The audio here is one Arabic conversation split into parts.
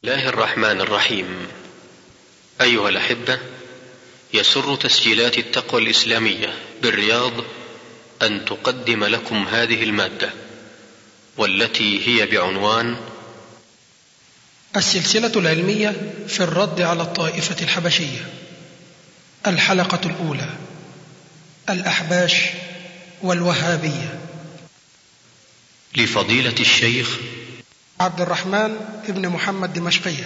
الله الرحمن الرحيم. أيها الأحبة، يسر تسجيلات التقوى الإسلامية بالرياض أن تقدم لكم هذه المادة، والتي هي بعنوان السلسلة العلمية في الرد على الطائفة الحبشية، الحلقة الأولى: الأحباش والوهابية، لفضيلة الشيخ عبد الرحمن ابن محمد دمشقية.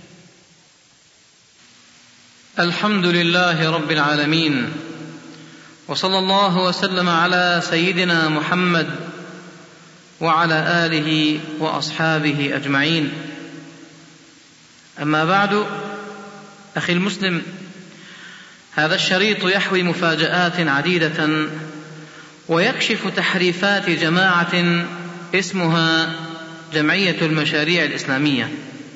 الحمد لله رب العالمين، وصلى الله وسلم على سيدنا محمد وعلى آله وأصحابه أجمعين. أما بعد، أخي المسلم، هذا الشريط يحوي مفاجآت عديدة ويكشف تحريفات جماعة اسمها جمعية المشاريع الإسلامية.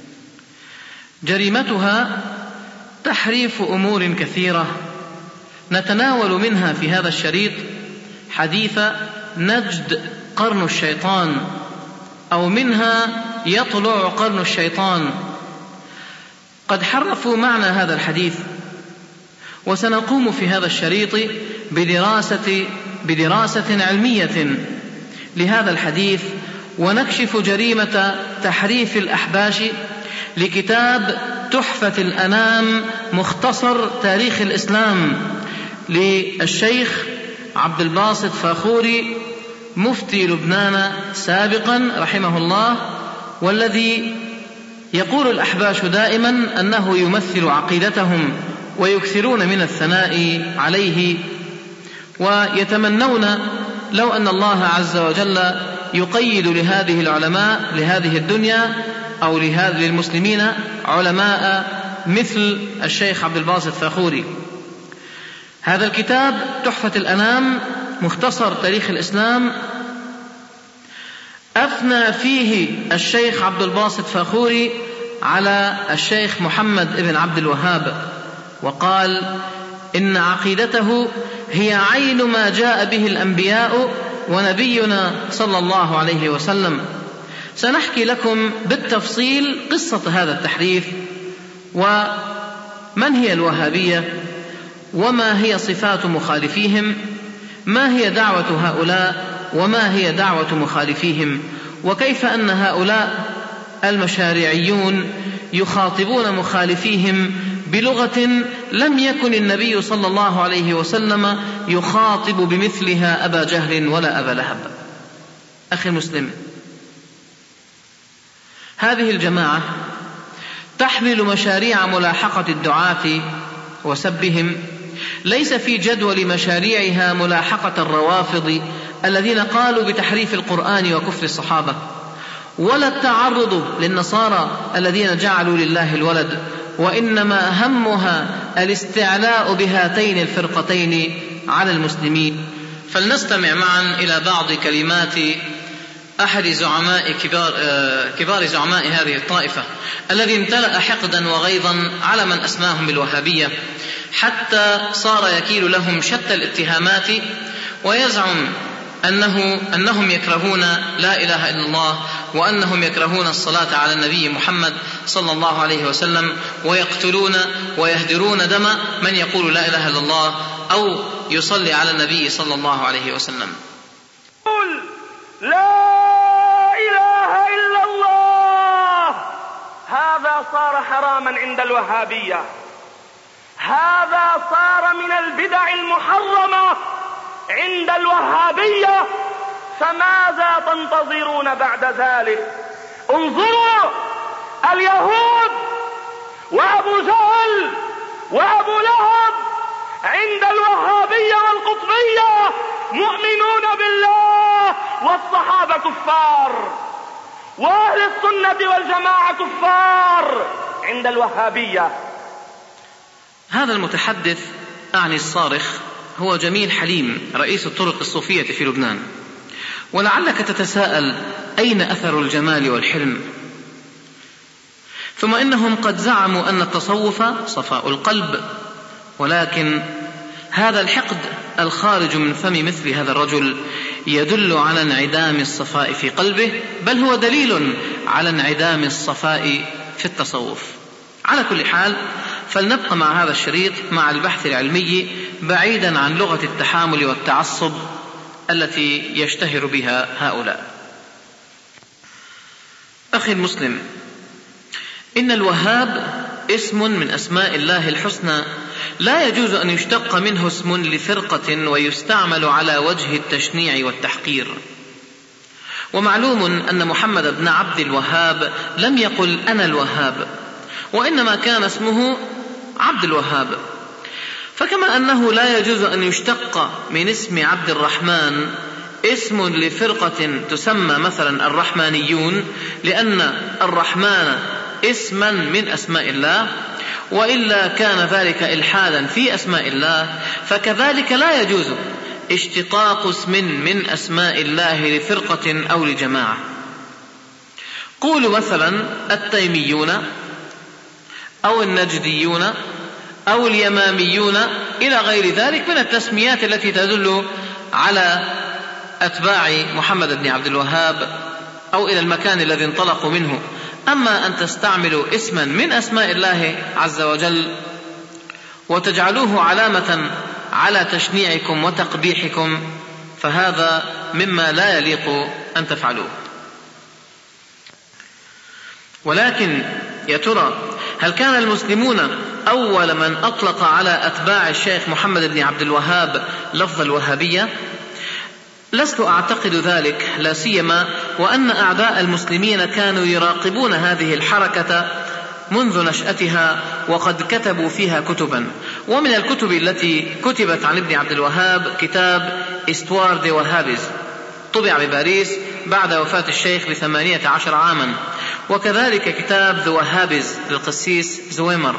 جريمتها تحريف أمور كثيرة نتناول منها في هذا الشريط حديث نجد قرن الشيطان، أو منها يطلع قرن الشيطان. قد حرفوا معنى هذا الحديث، وسنقوم في هذا الشريط بدراسة علمية لهذا الحديث، ونكشف جريمة تحريف الأحباش لكتاب تحفة الأنام مختصر تاريخ الإسلام للشيخ عبد الباسط فاخوري مفتي لبنان سابقا رحمه الله، والذي يقول الأحباش دائما أنه يمثل عقيدتهم ويكثرون من الثناء عليه، ويتمنون لو أن الله عز وجل يقيد لهذه العلماء لهذه الدنيا أو للمسلمين علماء مثل الشيخ عبد الباسط فاخوري. هذا الكتاب تحفة الأنام مختصر تاريخ الإسلام أثنى فيه الشيخ عبد الباسط فاخوري على الشيخ محمد بن عبد الوهاب، وقال إن عقيدته هي عين ما جاء به الأنبياء ونبينا صلى الله عليه وسلم. سنحكي لكم بالتفصيل قصة هذا التحريف، ومن هي الوهابية، وما هي صفات مخالفيهم، ما هي دعوة هؤلاء وما هي دعوة مخالفيهم، وكيف أن هؤلاء المشاريعيون يخاطبون مخالفيهم بلغة لم يكن النبي صلى الله عليه وسلم يخاطب بمثلها أبا جهل ولا أبا لهب. أخي المسلم، هذه الجماعة تحمل مشاريع ملاحقة الدعاة وسبهم. ليس في جدول مشاريعها ملاحقة الروافض الذين قالوا بتحريف القرآن وكفر الصحابة، ولا التعرض للنصارى الذين جعلوا لله الولد، وإنما همها الاستعلاء بهاتين الفرقتين على المسلمين. فلنستمع معا إلى بعض كلمات أحد كبار زعماء هذه الطائفة الذي امتلأ حقدا وغيظا على من أسماهم بالوهابية، حتى صار يكيل لهم شتى الاتهامات، ويزعم أنهم يكرهون لا إله إلا الله، وأنهم يكرهون الصلاة على النبي محمد صلى الله عليه وسلم، ويقتلون ويهدرون دم من يقول لا إله إلا الله أو يصلي على النبي صلى الله عليه وسلم. قل لا إله إلا الله، هذا صار حراما عند الوهابية، هذا صار من البدع المحرمة عند الوهابية، فماذا تنتظرون بعد ذلك؟ انظروا، اليهود وأبو جهل وأبو لهب عند الوهابية والقطبية مؤمنون بالله، والصحابة كفار، وأهل السنة والجماعة كفار عند الوهابية. هذا المتحدث أعني الصارخ هو جميل حليم، رئيس الطرق الصوفية في لبنان. ولعلك تتساءل أين أثر الجمال والحلم؟ ثم إنهم قد زعموا أن التصوف صفاء القلب، ولكن هذا الحقد الخارج من فم مثل هذا الرجل يدل على انعدام الصفاء في قلبه، بل هو دليل على انعدام الصفاء في التصوف. على كل حال فلنبقى مع هذا الشريط مع البحث العلمي بعيدا عن لغة التحامل والتعصب التي يشتهر بها هؤلاء. أخي المسلم، إن الوهاب اسم من أسماء الله الحسنى، لا يجوز أن يشتق منه اسم لفرقة ويستعمل على وجه التشنيع والتحقير. ومعلوم أن محمد بن عبد الوهاب لم يقل أنا الوهاب، وإنما كان اسمه عبد الوهاب. فكما أنه لا يجوز أن يشتق من اسم عبد الرحمن اسم لفرقة تسمى مثلا الرحمانيون، لأن الرحمن اسما من أسماء الله، وإلا كان ذلك إلحادا في أسماء الله، فكذلك لا يجوز اشتقاق اسم من أسماء الله لفرقة أو لجماعة. قولوا مثلا التيميون أو النجديون أو اليماميون إلى غير ذلك من التسميات التي تدل على أتباع محمد بن عبد الوهاب أو إلى المكان الذي انطلقوا منه. أما أن تستعملوا اسما من أسماء الله عز وجل وتجعلوه علامة على تشنيعكم وتقبيحكم فهذا مما لا يليق أن تفعلوه. ولكن يا ترى هل كان المسلمون أول من أطلق على أتباع الشيخ محمد بن عبد الوهاب لفظ الوهابية؟ لست أعتقد ذلك، لا سيما وأن أعداء المسلمين كانوا يراقبون هذه الحركة منذ نشأتها، وقد كتبوا فيها كتبا. ومن الكتب التي كتبت عن ابن عبد الوهاب كتاب استوار دي وهابيز، طبع بباريس بعد وفاة الشيخ ب18 عاما، وكذلك كتاب ذو وهابيز للقسيس زويمر.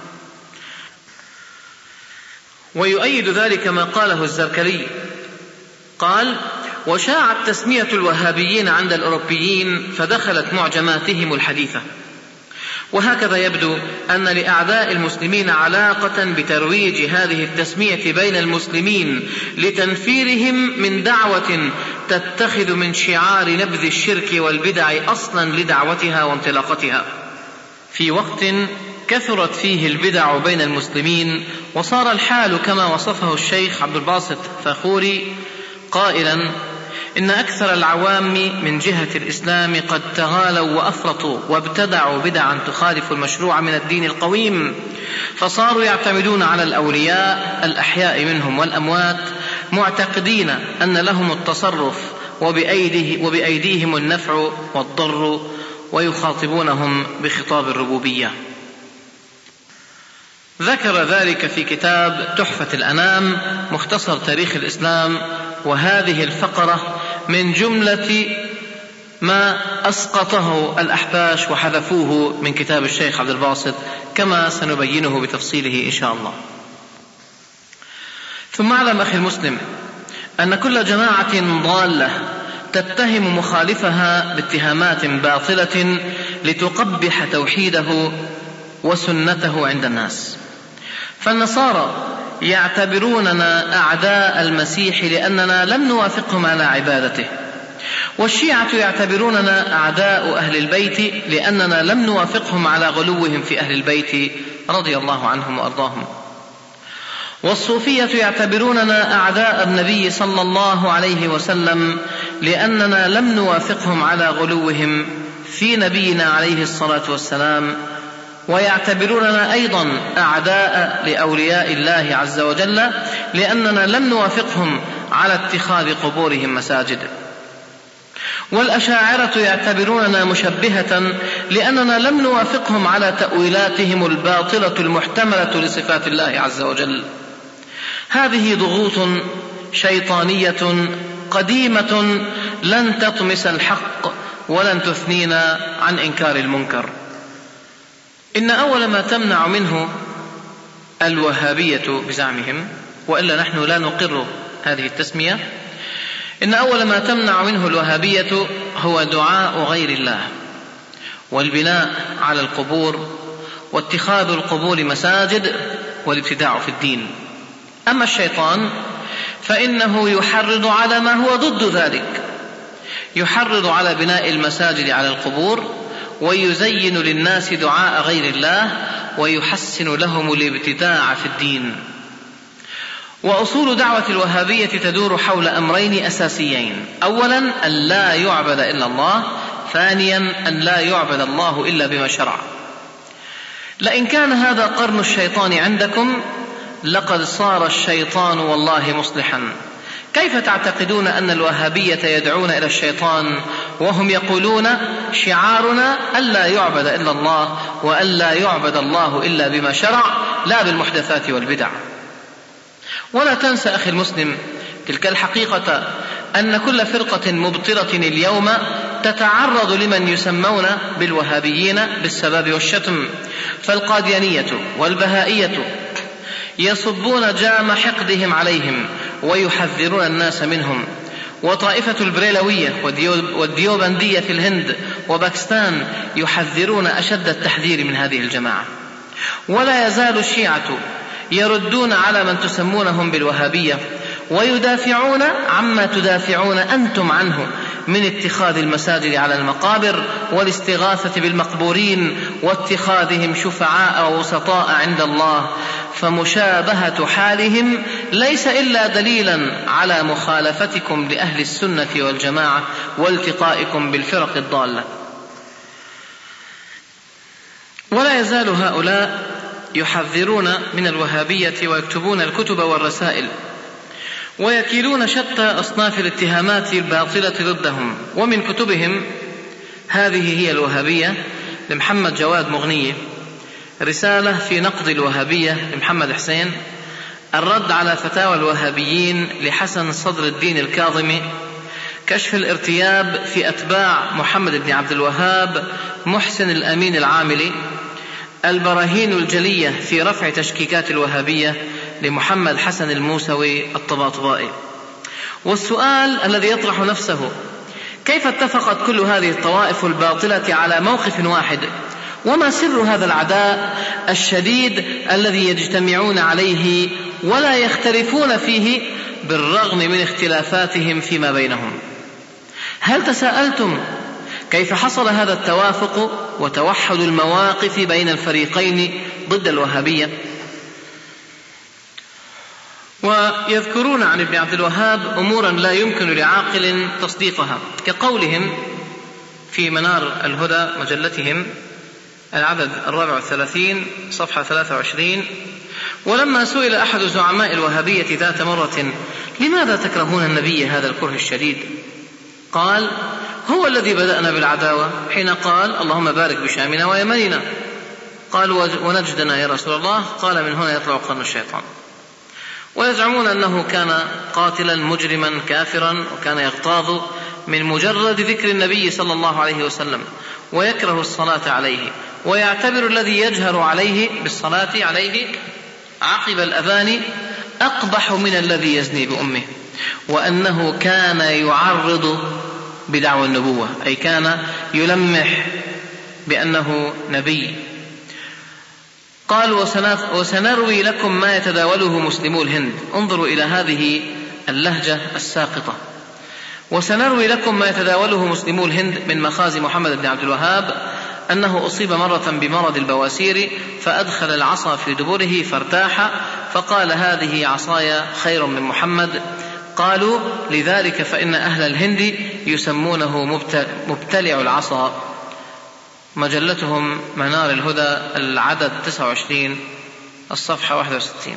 ويؤيد ذلك ما قاله الزركلي، قال: وشاعت تسمية الوهابيين عند الأوروبيين فدخلت معجماتهم الحديثة. وهكذا يبدو أن لأعداء المسلمين علاقة بترويج هذه التسمية بين المسلمين لتنفيرهم من دعوة تتخذ من شعار نبذ الشرك والبدع أصلا لدعوتها وانطلاقتها، في وقت كثرت فيه البدع بين المسلمين، وصار الحال كما وصفه الشيخ عبد الباسط فخوري قائلا: إن أكثر العوام من جهة الإسلام قد تغالوا وأفرطوا وابتدعوا بدعا تخالف المشروع من الدين القويم، فصاروا يعتمدون على الأولياء الأحياء منهم والأموات، معتقدين أن لهم التصرف وبأيديهم النفع والضر، ويخاطبونهم بخطاب الربوبية. ذكر ذلك في كتاب تحفة الأنام مختصر تاريخ الإسلام، وهذه الفقرة من جملة ما أسقطه الأحباش وحذفوه من كتاب الشيخ عبد الباسط، كما سنبينه بتفصيله إن شاء الله. ثم اعلم أخي المسلم أن كل جماعة ضالة تتهم مخالفها باتهامات باطلة لتقبح توحيده وسنته عند الناس. فالنصارى يعتبروننا أعداء المسيح لأننا لم نوافقهم على عبادته، والشيعة يعتبروننا أعداء أهل البيت لأننا لم نوافقهم على غلوهم في أهل البيت رضي الله عنهم وأرضاهم، والصوفية يعتبروننا أعداء النبي صلى الله عليه وسلم لأننا لم نوافقهم على غلوهم في نبينا عليه الصلاة والسلام، ويعتبروننا أيضا أعداء لأولياء الله عز وجل لأننا لم نوافقهم على اتخاذ قبورهم مساجد. والأشاعرة يعتبروننا مشبهة لأننا لم نوافقهم على تأويلاتهم الباطلة المحتملة لصفات الله عز وجل. هذه ضغوط شيطانية قديمة لن تطمس الحق ولن تثنينا عن إنكار المنكر. إن أول ما تمنع منه الوهابية بزعمهم، وإلا نحن لا نقر هذه التسمية، إن أول ما تمنع منه الوهابية هو دعاء غير الله والبناء على القبور واتخاذ القبور مساجد والابتداع في الدين. أما الشيطان فإنه يحرض على ما هو ضد ذلك، يحرض على بناء المساجد على القبور، ويزين للناس دعاء غير الله ويحسن لهم الابتداع في الدين. وأصول دعوة الوهابية تدور حول أمرين أساسيين: أولا أن لا يعبد إلا الله، ثانيا أن لا يعبد الله إلا بما شرع. لئن كان هذا قرن الشيطان عندكم لقد صار الشيطان والله مصلحا. كيف تعتقدون أن الوهابية يدعون إلى الشيطان وهم يقولون شعارنا ألا يعبد إلا الله وألا يعبد الله إلا بما شرع لا بالمحدثات والبدع؟ ولا تنسى أخي المسلم تلك الحقيقة أن كل فرقة مبطلة اليوم تتعرض لمن يسمون بالوهابيين بالسباب والشتم، فالقاديانية والبهائية يصبون جام حقدهم عليهم ويحذرون الناس منهم، وطائفة البريلوية والديوبندية في الهند وباكستان يحذرون أشد التحذير من هذه الجماعة. ولا يزال الشيعة يردون على من تسمونهم بالوهابية ويدافعون عما تدافعون أنتم عنه من اتخاذ المساجد على المقابر والاستغاثة بالمقبورين واتخاذهم شفعاء ووسطاء عند الله. فمشابهة حالهم ليس إلا دليلا على مخالفتكم لأهل السنة والجماعة والتقائكم بالفرق الضالة. ولا يزال هؤلاء يحذرون من الوهابية ويكتبون الكتب والرسائل ويكيلون شتى أصناف الاتهامات الباطلة ضدهم. ومن كتبهم هذه هي الوهابية لمحمد جواد مغنية، رسالة في نقد الوهابية لمحمد حسين، الرد على فتاوى الوهابيين لحسن صدر الدين الكاظمي، كشف الارتياب في أتباع محمد بن عبد الوهاب محسن الأمين العاملي، البراهين الجلية في رفع تشكيكات الوهابية لمحمد حسن الموسوي الطباطبائي. والسؤال الذي يطرح نفسه: كيف اتفقت كل هذه الطوائف الباطلة على موقف واحد؟ وما سر هذا العداء الشديد الذي يجتمعون عليه ولا يختلفون فيه بالرغم من اختلافاتهم فيما بينهم؟ هل تساءلتم كيف حصل هذا التوافق وتوحد المواقف بين الفريقين ضد الوهابية؟ ويذكرون عن ابن عبد الوهاب أمورا لا يمكن لعاقل تصديقها، كقولهم في منار الهدى مجلتهم العدد 34 صفحة 23: ولما سئل أحد زعماء الوهابية ذات مرة: لماذا تكرهون النبي هذا الكره الشديد؟ قال: هو الذي بدأنا بالعداوة حين قال: اللهم بارك بشامنا ويمننا. قال: ونجدنا يا رسول الله؟ قال: من هنا يطلع قرن الشيطان. ويزعمون أنه كان قاتلا مجرما كافرا وكان يغتاظ من مجرد ذكر النبي صلى الله عليه وسلم، ويكره الصلاة عليه، ويعتبر الذي يجهر عليه بالصلاة عليه عقب الأذان أقبح من الذي يزني بأمه، وأنه كان يعرض بدعوى النبوة، أي كان يلمح بأنه نبي. قال: وسنروي لكم ما يتداوله مسلمو الهند. انظروا إلى هذه اللهجة الساقطة: وسنروي لكم ما يتداوله مسلمو الهند من مخازي محمد بن عبد الوهاب أنه أصيب مرة بمرض البواسير فأدخل العصا في دبره فارتاح، فقال: هذه عصاي خير من محمد. قالوا: لذلك فإن أهل الهند يسمونه مبتلع العصا. مجلتهم منار الهدى العدد 29 الصفحة 61.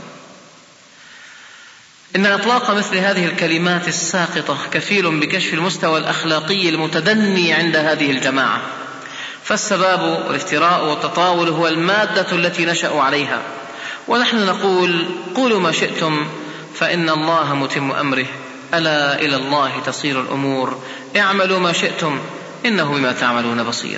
إن إطلاق مثل هذه الكلمات الساقطة كفيل بكشف المستوى الأخلاقي المتدني عند هذه الجماعة، فالسباب والافتراء والتطاول هو المادة التي نشأوا عليها. ونحن نقول: قولوا ما شئتم فإن الله متم أمره، ألا إلى الله تصير الأمور، اعملوا ما شئتم إنه بما تعملون بصير.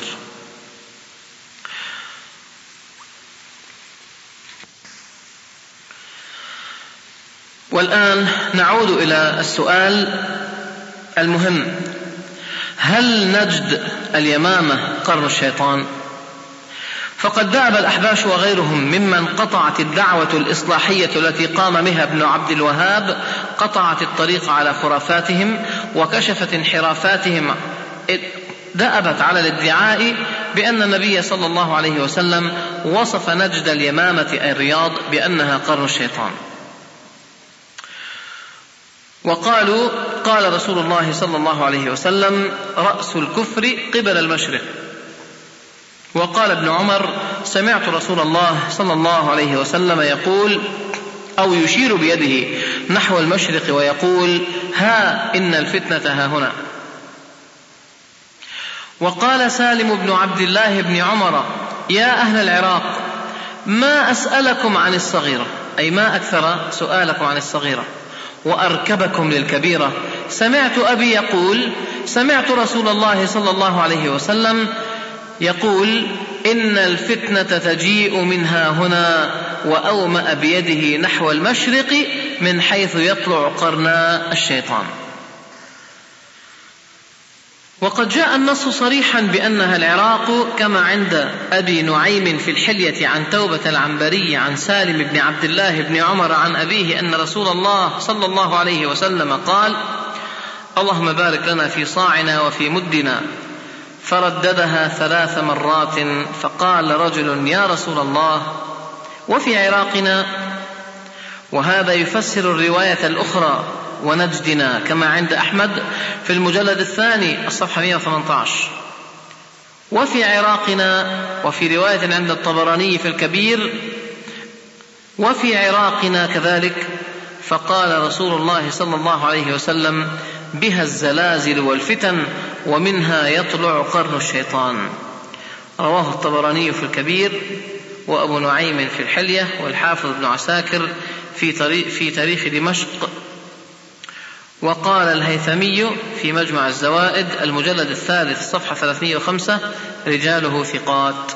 والآن نعود إلى السؤال المهم: هل نجد اليمامة قرن الشيطان؟ فقد دعب الأحباش وغيرهم ممن قطعت الدعوة الإصلاحية التي قام بها ابن عبد الوهاب، قطعت الطريق على خرافاتهم وكشفت انحرافاتهم، دأبت على الادعاء بأن النبي صلى الله عليه وسلم وصف نجد اليمامة الرياض بأنها قرن الشيطان. وقالوا قال رسول الله صلى الله عليه وسلم رأس الكفر قبل المشرق. وقال ابن عمر سمعت رسول الله صلى الله عليه وسلم يقول أو يشير بيده نحو المشرق ويقول ها إن الفتنة ها هنا. وقال سالم بن عبد الله بن عمر يا أهل العراق ما أسألكم عن الصغيرة، أي ما أكثر سؤالكم عن الصغيرة وأركبكم للكبيرة. سمعت أبي يقول سمعت رسول الله صلى الله عليه وسلم يقول إن الفتنة تجيء منها هنا، وأومأ بيده نحو المشرق من حيث يطلع قرنا الشيطان. وقد جاء النص صريحا بأنها العراق كما عند أبي نعيم في الحلية عن توبة العنبري عن سالم بن عبد الله بن عمر عن أبيه أن رسول الله صلى الله عليه وسلم قال اللهم بارك لنا في صاعنا وفي مدنا، فرددها 3 مرات. فقال رجل يا رسول الله وفي عراقنا؟ وهذا يفسر الرواية الأخرى ونجدنا كما عند أحمد في المجلد 2 الصفحة 118. وفي عراقنا، وفي رواية عند الطبراني في الكبير وفي عراقنا كذلك. فقال رسول الله صلى الله عليه وسلم بها الزلازل والفتن ومنها يطلع قرن الشيطان. رواه الطبراني في الكبير وأبو نعيم في الحلية والحافظ ابن عساكر في تاريخ دمشق. وقال الهيثمي في مجمع الزوائد المجلد 3 صفحة 305 رجاله ثقات.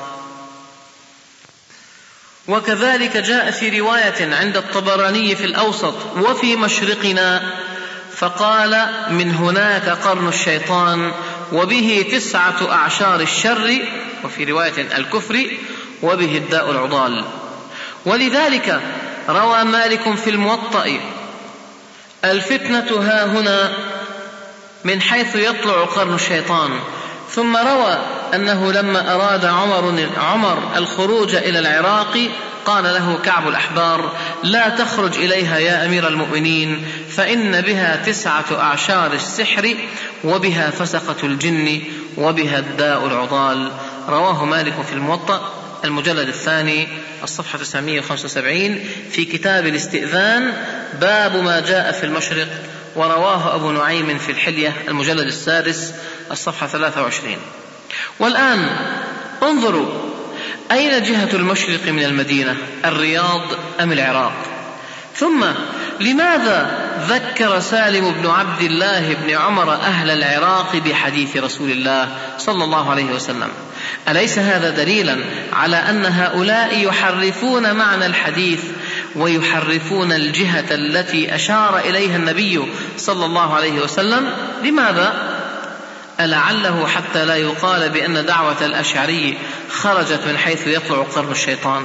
وكذلك جاء في رواية عند الطبراني في الأوسط وفي مشرقنا فقال من هناك قرن الشيطان وبه 9 أعشار الشر، وفي رواية الكفر وبه الداء العضال. ولذلك روى مالك في الموطأ الفتنة ها هنا من حيث يطلع قرن الشيطان. ثم روى أنه لما أراد عمر الخروج إلى العراق قال له كعب الأحبار لا تخرج إليها يا أمير المؤمنين فإن بها 9 أعشار السحر وبها فسقة الجن وبها الداء العضال. رواه مالك في الموطأ المجلد 2 الصفحة 975 في كتاب الاستئذان باب ما جاء في المشرق. ورواه أبو نعيم في الحلية المجلد 6 الصفحة 23. والآن انظروا أين جهة المشرق من المدينة، الرياض أم العراق؟ ثم لماذا ذكر سالم بن عبد الله بن عمر أهل العراق بحديث رسول الله صلى الله عليه وسلم؟ أليس هذا دليلا على أن هؤلاء يحرفون معنى الحديث ويحرفون الجهة التي أشار إليها النبي صلى الله عليه وسلم؟ لماذا؟ ألعله حتى لا يقال بأن دعوة الأشعري خرجت من حيث يطلع قرن الشيطان؟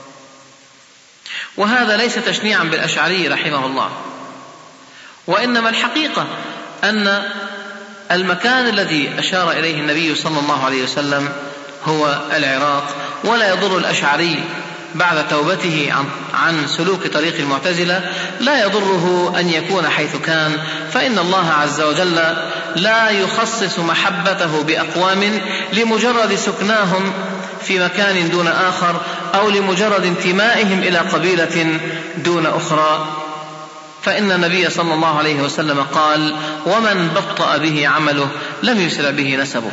وهذا ليس تشنيعا بالأشعري رحمه الله، وإنما الحقيقة أن المكان الذي أشار إليه النبي صلى الله عليه وسلم هو العراق. ولا يضر الأشعري بعد توبته عن سلوك طريق المعتزلة لا يضره أن يكون حيث كان، فإن الله عز وجل لا يخصص محبته بأقوام لمجرد سكناهم في مكان دون آخر أو لمجرد انتمائهم إلى قبيلة دون أخرى. فإن النبي صلى الله عليه وسلم قال ومن بطأ به عمله لم يسرع به نسبه.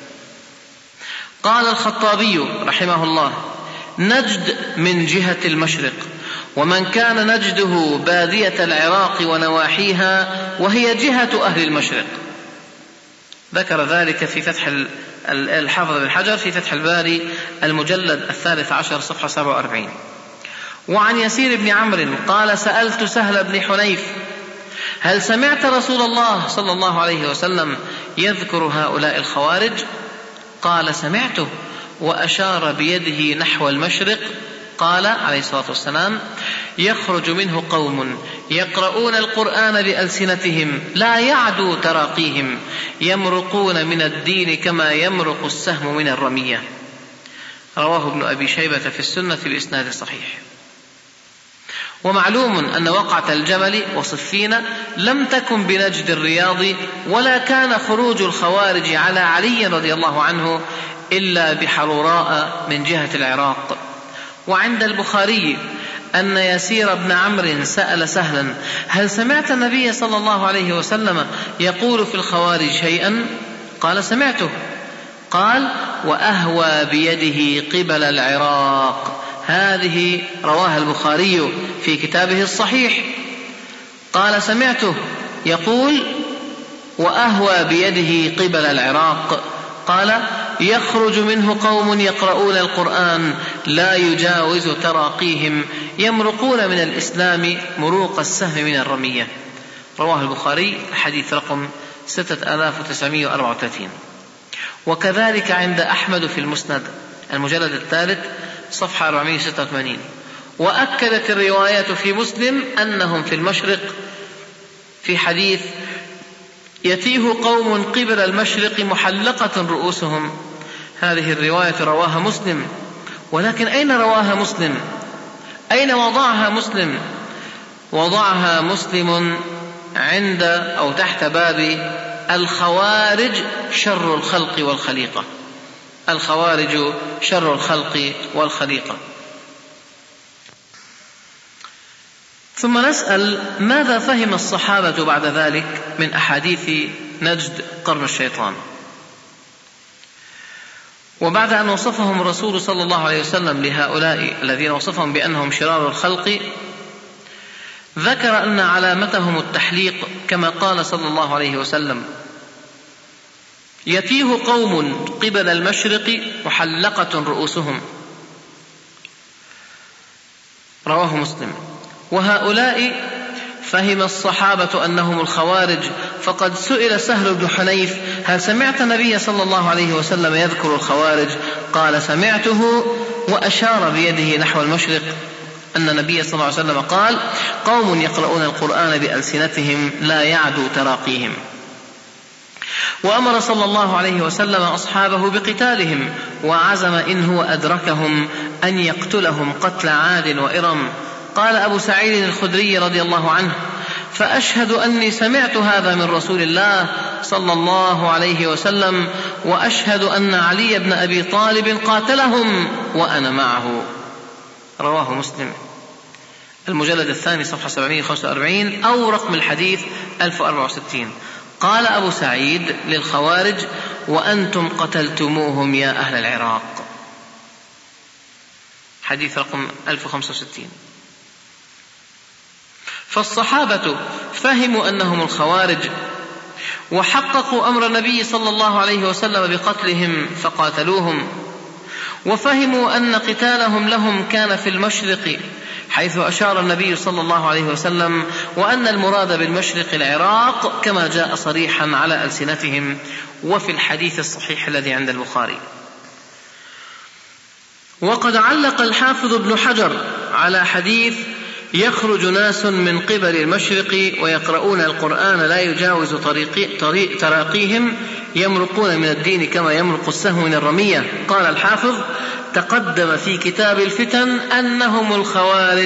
قال الخطابي رحمه الله نجد من جهة المشرق، ومن كان نجده بادية العراق ونواحيها وهي جهة أهل المشرق. ذكر ذلك في فتح الحافظ بن حجر في فتح الباري المجلد 13 صفحة 47. وعن يسير بن عمرو قال سألت سهل بن حنيف هل سمعت رسول الله صلى الله عليه وسلم يذكر هؤلاء الخوارج؟ قال سمعته، وأشار بيده نحو المشرق. قال عليه الصلاة والسلام يخرج منه قوم يقرؤون القرآن بألسنتهم لا يعدو تراقيهم يمرقون من الدين كما يمرق السهم من الرمية. رواه ابن أبي شيبة في السنة بإسناد صحيح. ومعلوم أن وقعة الجمل وصفين لم تكن بنجد الرياض، ولا كان خروج الخوارج على علي رضي الله عنه إلا بحروراء من جهة العراق. وعند البخاري أن يسير بن عمرو سأل سهلا: هل سمعت النبي صلى الله عليه وسلم يقول في الخوارج شيئا؟ قال: سمعته. قال: وأهوى بيده قبل العراق. هذه رواها البخاري في كتابه الصحيح. قال: سمعته يقول: وأهوى بيده قبل العراق. قال: يخرج منه قوم يقرؤون القرآن لا يجاوز تراقيهم يمرقون من الإسلام مروق السهم من الرمية. رواه البخاري الحديث رقم 6934. وكذلك عند أحمد في المسند المجلد 3 صفحة 486. وأكدت الروايات في مسلم أنهم في المشرق في حديث: يتيه قوم قبل المشرق محلقة رؤوسهم. هذه الرواية رواها مسلم، ولكن أين رواها مسلم؟ أين وضعها مسلم؟ وضعها مسلم عند أو تحت باب الخوارج شر الخلق والخليقة. الخوارج شر الخلق والخليقة. ثم نسأل: ماذا فهم الصحابة بعد ذلك من أحاديث نجد قرن الشيطان؟ وبعد أن وصفهم الرسول صلى الله عليه وسلم لهؤلاء الذين وصفهم بأنهم شرار الخلق، ذكر أن علامتهم التحليق كما قال صلى الله عليه وسلم: يتيه قوم قبل المشرق محلقة رؤوسهم. رواه مسلم. وهؤلاء فهم الصحابة أنهم الخوارج، فقد سئل سهل بن حنيف: هل سمعت النبي صلى الله عليه وسلم يذكر الخوارج؟ قال: سمعته، وأشار بيده نحو المشرق، أن النبي صلى الله عليه وسلم قال: قوم يقرؤون القرآن بألسنتهم لا يعدو تراقيهم. وأمر صلى الله عليه وسلم أصحابه بقتالهم، وعزم إن هو أدركهم أن يقتلهم قتل عاد وإرم. قال أبو سعيد الخدري رضي الله عنه: فأشهد أني سمعت هذا من رسول الله صلى الله عليه وسلم، وأشهد أن علي بن أبي طالب قاتلهم وأنا معه. رواه مسلم المجلد 2 صفحة 745 أو رقم الحديث 1064. قال أبو سعيد للخوارج: وأنتم قتلتموهم يا أهل العراق. حديث رقم 1065. فالصحابة فهموا أنهم الخوارج، وحققوا أمر النبي صلى الله عليه وسلم بقتلهم فقاتلوهم، وفهموا أن قتالهم لهم كان في المشرق حيث أشار النبي صلى الله عليه وسلم، وأن المراد بالمشرق العراق كما جاء صريحا على ألسنتهم وفي الحديث الصحيح الذي عند البخاري. وقد علق الحافظ ابن حجر على حديث: يخرج ناس من قبل المشرق ويقرؤون القرآن لا يجاوز تراقيهم يمرقون من الدين كما يمرق السهم من الرمية. قال الحافظ: تقدم في كتاب الفتن أنهم الخوارج.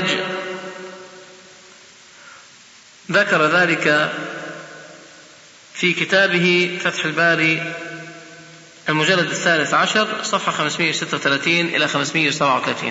ذكر ذلك في كتابه فتح الباري المجلد 13 صفحة 536 إلى 537.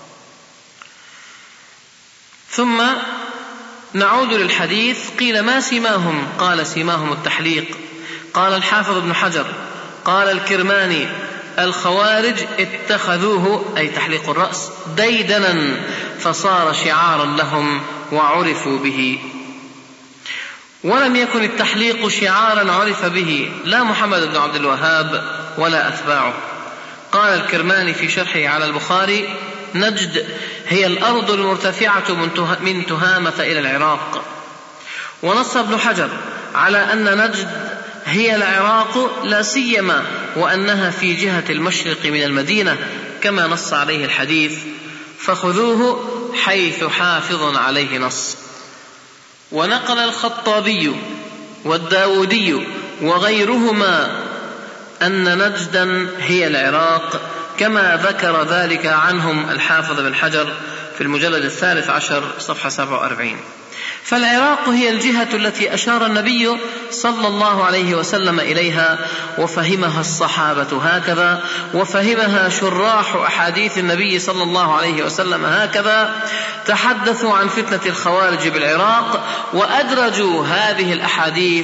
ثم نعود للحديث. قيل: ما سماهم؟ قال: سماهم التحليق. قال الحافظ ابن حجر: قال الكرماني: الخوارج اتخذوه أي تحليق الرأس ديدنا، فصار شعارا لهم وعرفوا به. ولم يكن التحليق شعارا عرف به لا محمد بن عبد الوهاب ولا أتباعه. قال الكرماني في شرحه على البخاري: نجد هي الأرض المرتفعة من تهامة إلى العراق. ونص ابن حجر على أن نجد هي العراق لا سيما، وأنها في جهة المشرق من المدينة كما نص عليه الحديث: فخذوه حيث حافظ عليه نص. ونقل الخطابي والداودي وغيرهما أن نجدا هي العراق، كما ذكر ذلك عنهم الحافظ بن حجر في المجلد 13 صفحة 47. فالعراق هي الجهة التي أشار النبي صلى الله عليه وسلم إليها، وفهمها الصحابة هكذا، وفهمها شراح أحاديث النبي صلى الله عليه وسلم هكذا. تحدثوا عن فتنة الخوارج بالعراق، وأدرجوا هذه الأحاديث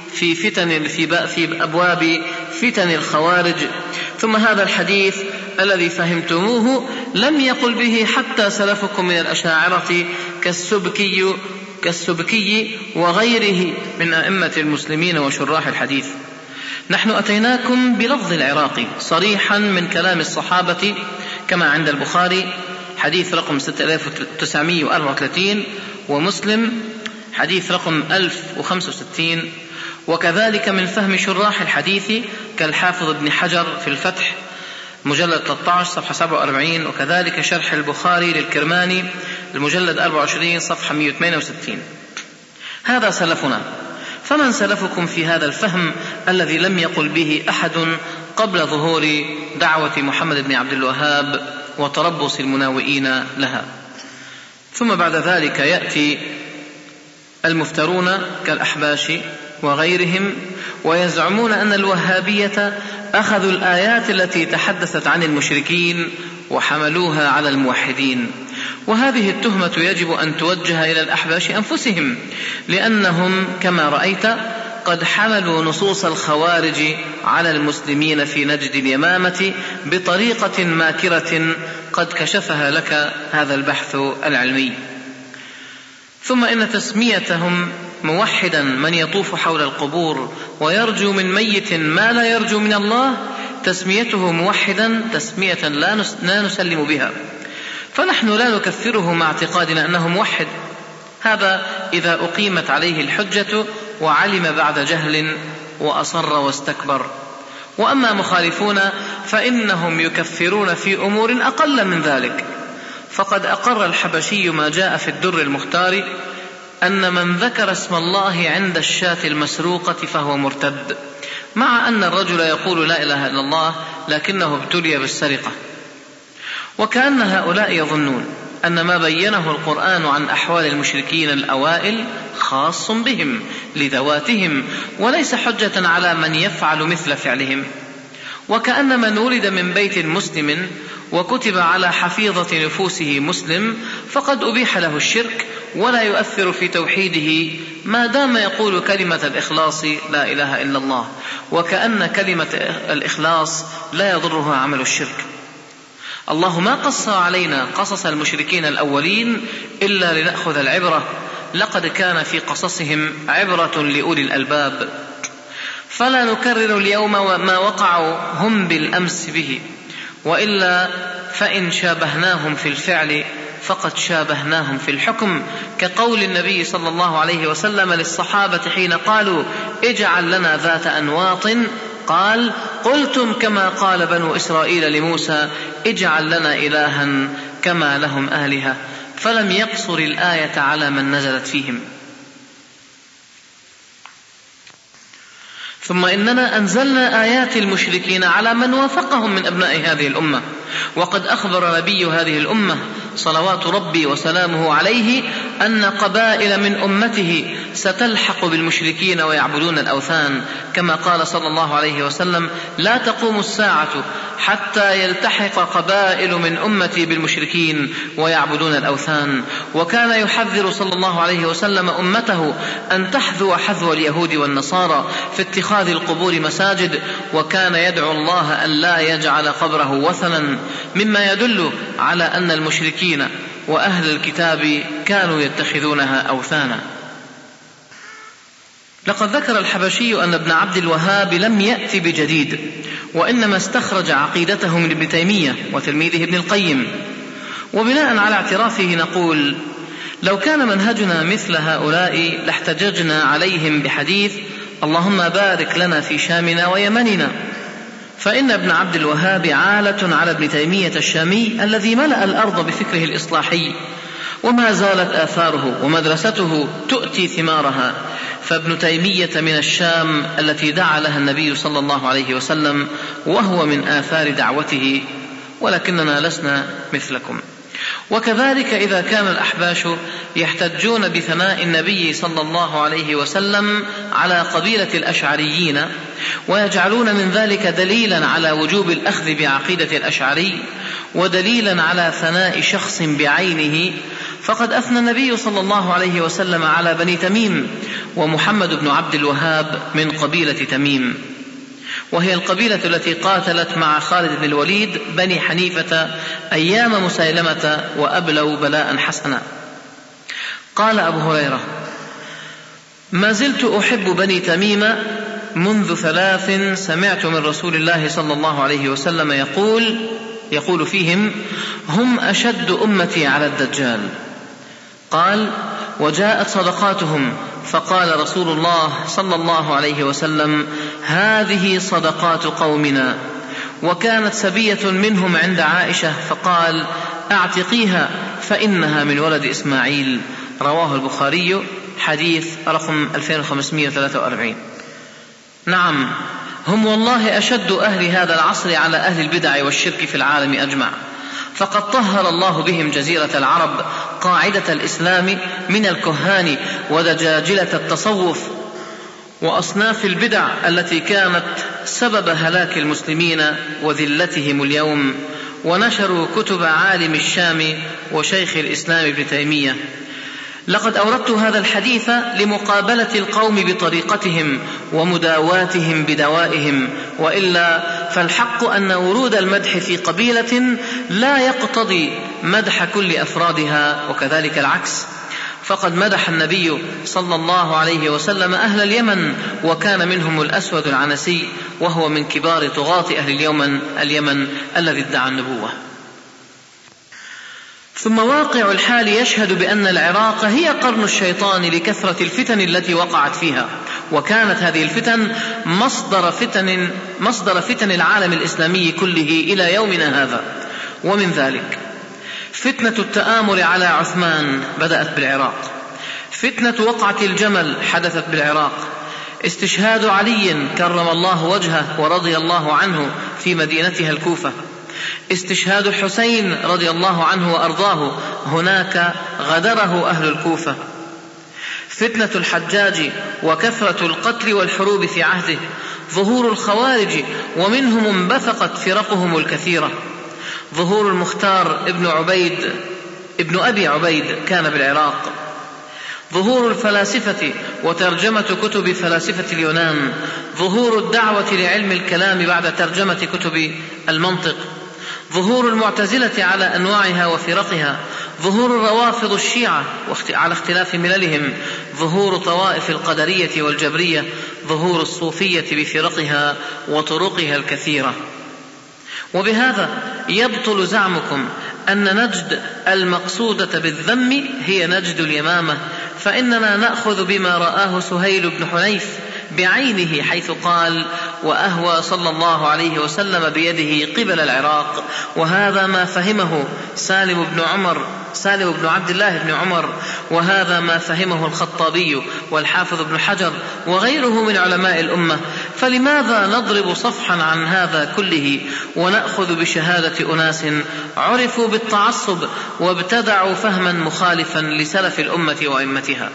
في أبواب فتن الخوارج. ثم هذا الحديث الذي فهمتموه لم يقل به حتى سلفكم من الأشاعرة كالسبكي وغيره من أئمة المسلمين وشراح الحديث. نحن أتيناكم بلفظ العراقي صريحا من كلام الصحابة كما عند البخاري حديث رقم 6934، ومسلم حديث رقم 1065، وكذلك من فهم شراح الحديث كالحافظ ابن حجر في الفتح مجلد 13 صفحة 47، وكذلك شرح البخاري للكرماني المجلد 24 صفحة 168. هذا سلفنا، فمن سلفكم في هذا الفهم الذي لم يقل به أحد قبل ظهور دعوة محمد بن عبد الوهاب وتربص المناوئين لها؟ ثم بعد ذلك يأتي المفترون كالأحباشي وغيرهم ويزعمون أن الوهابية أخذوا الآيات التي تحدثت عن المشركين وحملوها على الموحدين، وهذه التهمة يجب أن توجه إلى الأحباش أنفسهم، لأنهم كما رأيت قد حملوا نصوص الخوارج على المسلمين في نجد اليمامة بطريقة ماكرة قد كشفها لك هذا البحث العلمي. ثم إن تسميتهم موحدا من يطوف حول القبور ويرجو من ميت ما لا يرجو من الله، تسميته موحدا تسمية لا نسلم بها، فنحن لا نكفره مع اعتقادنا أنه موحد، هذا إذا أقيمت عليه الحجة وعلم بعد جهل وأصر واستكبر. وأما مخالفون فإنهم يكفرون في أمور أقل من ذلك، فقد أقر الحبشي ما جاء في الدر المختار أن من ذكر اسم الله عند الشاة المسروقة فهو مرتد، مع أن الرجل يقول لا إله إلا الله لكنه ابتلي بالسرقة. وكأن هؤلاء يظنون أن ما بينه القرآن عن أحوال المشركين الأوائل خاص بهم لذواتهم وليس حجة على من يفعل مثل فعلهم، وكأن من ولد من بيت مسلم وكتب على حفيظة نفوسه مسلم فقد أبيح له الشرك ولا يؤثر في توحيده ما دام يقول كلمة الإخلاص لا إله إلا الله، وكأن كلمة الإخلاص لا يضرها عمل الشرك. الله ما قص علينا قصص المشركين الأولين إلا لنأخذ العبرة، لقد كان في قصصهم عبرة لأولي الألباب، فلا نكرر اليوم ما وقعوا هم بالأمس به، وإلا فإن شابهناهم في الفعل فقد شابهناهم في الحكم، كقول النبي صلى الله عليه وسلم للصحابة حين قالوا اجعل لنا ذات أنواط، قال قلتم كما قال بنو إسرائيل لموسى اجعل لنا إلها كما لهم آلهة، فلم يقصر الآية على من نزلت فيهم. ثم إننا أنزلنا آيات المشركين على من وافقهم من أبناء هذه الأمة، وقد أخبر نبي هذه الأمة صلوات ربي وسلامه عليه أن قبائل من أمته ستلحق بالمشركين ويعبدون الأوثان، كما قال صلى الله عليه وسلم لا تقوم الساعة حتى يلتحق قبائل من أمتي بالمشركين ويعبدون الأوثان. وكان يحذر صلى الله عليه وسلم أمته أن تحذو حذو اليهود والنصارى في اتخاذ القبور مساجد، وكان يدعو الله أن لا يجعل قبره وثنا، مما يدل على أن المشركين وأهل الكتاب كانوا يتخذونها أوثانا. لقد ذكر الحبشي أن ابن عبد الوهاب لم يأتي بجديد، وإنما استخرج عقيدته من ابن تيمية وتلميذه ابن القيم، وبناء على اعترافه نقول لو كان منهجنا مثل هؤلاء لاحتججنا عليهم بحديث اللهم بارك لنا في شامنا ويمننا، فإن ابن عبد الوهاب عالة على ابن تيمية الشامي الذي ملأ الأرض بفكره الإصلاحي، وما زالت آثاره ومدرسته تؤتى تؤتي ثمارها. فابن تيمية من الشام التي دعا لها النبي صلى الله عليه وسلم، وهو من آثار دعوته، ولكننا لسنا مثلكم. وكذلك إذا كان الأحباش يحتجون بثناء النبي صلى الله عليه وسلم على قبيلة الأشعريين ويجعلون من ذلك دليلا على وجوب الأخذ بعقيدة الأشعري ودليلا على ثناء شخص بعينه، فقد أثنى النبي صلى الله عليه وسلم على بني تميم، ومحمد بن عبد الوهاب من قبيلة تميم، وهي القبيلة التي قاتلت مع خالد بن الوليد بني حنيفة أيام مسيلمة وأبلوا بلاء حسنا. قال أبو هريرة: ما زلت أحب بني تميم منذ 3 سمعت من رسول الله صلى الله عليه وسلم يقول فيهم: هم أشد أمتي على الدجال. قال: وجاءت صدقاتهم، فقال رسول الله صلى الله عليه وسلم: هذه صدقات قومنا. وكانت سبية منهم عند عائشة فقال: اعتقيها فإنها من ولد إسماعيل. رواه البخاري، حديث رقم 2543. نعم، هم والله أشد أهل هذا العصر على أهل البدع والشرك في العالم أجمع، فقد طهر الله بهم جزيرة العرب قاعدة الإسلام من الكهان ودجاجلة التصوف وأصناف البدع التي كانت سبب هلاك المسلمين وذلتهم اليوم، ونشروا كتب عالم الشام وشيخ الإسلام ابن تيمية. لقد أوردت هذا الحديث لمقابلة القوم بطريقتهم ومداواتهم بدوائهم، وإلا فالحق أن ورود المدح في قبيلة لا يقتضي مدح كل أفرادها، وكذلك العكس، فقد مدح النبي صلى الله عليه وسلم أهل اليمن، وكان منهم الأسود العنسي، وهو من كبار طغاة أهل اليمن الذي ادعى النبوة. ثم واقع الحال يشهد بأن العراق هي قرن الشيطان لكثرة الفتن التي وقعت فيها، وكانت هذه الفتن مصدر فتن العالم الإسلامي كله إلى يومنا هذا. ومن ذلك فتنة التآمر على عثمان بدأت بالعراق، فتنة وقعة الجمل حدثت بالعراق، استشهاد علي كرم الله وجهه ورضي الله عنه في مدينتها الكوفة، استشهاد الحسين رضي الله عنه وأرضاه، هناك غدره أهل الكوفة، فتنة الحجاج وكثرة القتل والحروب في عهده، ظهور الخوارج ومنهم انبثقت فرقهم الكثيرة، ظهور المختار ابن أبي عبيد كان بالعراق، ظهور الفلاسفة وترجمة كتب فلاسفة اليونان، ظهور الدعوة لعلم الكلام بعد ترجمة كتب المنطق، ظهور المعتزلة على أنواعها وفرقها، ظهور الروافض الشيعة على اختلاف مللهم، ظهور طوائف القدرية والجبرية، ظهور الصوفية بفرقها وطرقها الكثيرة. وبهذا يبطل زعمكم أن نجد المقصودة بالذم هي نجد اليمامة، فإننا نأخذ بما رآه سهيل بن حنيف بعينه حيث قال: وأهوى صلى الله عليه وسلم بيده قبل العراق، وهذا ما فهمه سالم بن عبد الله بن عمر، وهذا ما فهمه الخطابي والحافظ بن حجر وغيره من علماء الأمة، فلماذا نضرب صفحا عن هذا كله ونأخذ بشهادة أناس عرفوا بالتعصب وابتدعوا فهما مخالفا لسلف الأمة وأئمتها؟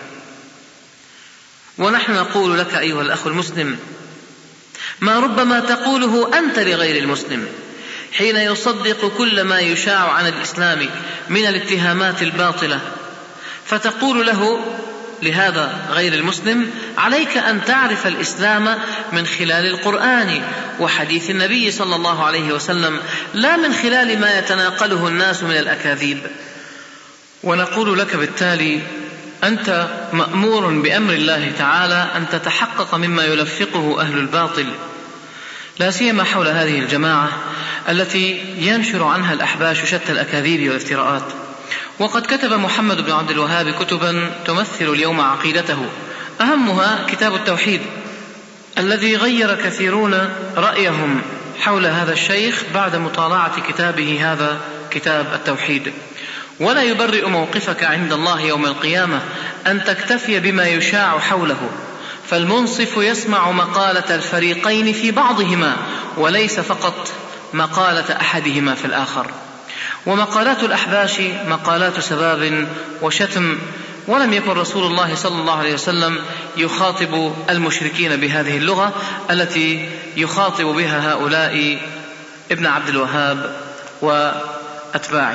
ونحن نقول لك أيها الأخ المسلم ما ربما تقوله أنت لغير المسلم حين يصدق كل ما يشاع عن الإسلام من الاتهامات الباطلة، فتقول له لهذا غير المسلم: عليك أن تعرف الإسلام من خلال القرآن وحديث النبي صلى الله عليه وسلم، لا من خلال ما يتناقله الناس من الأكاذيب. ونقول لك بالتالي: أنت مأمور بأمر الله تعالى أن تتحقق مما يلفقه أهل الباطل، لا سيما حول هذه الجماعة التي ينشر عنها الأحباش شتى الأكاذيب والافتراءات. وقد كتب محمد بن عبد الوهاب كتبا تمثل اليوم عقيدته، أهمها كتاب التوحيد الذي غير كثيرون رأيهم حول هذا الشيخ بعد مطالعة كتابه هذا كتاب التوحيد. ولا يبرئ موقفك عند الله يوم القيامة أن تكتفي بما يشاع حوله، فالمنصف يسمع مقالة الفريقين في بعضهما وليس فقط مقالة أحدهما في الآخر. ومقالات الأحباش مقالات سباب وشتم، ولم يكن رسول الله صلى الله عليه وسلم يخاطب المشركين بهذه اللغة التي يخاطب بها هؤلاء ابن عبد الوهاب وأتباعه،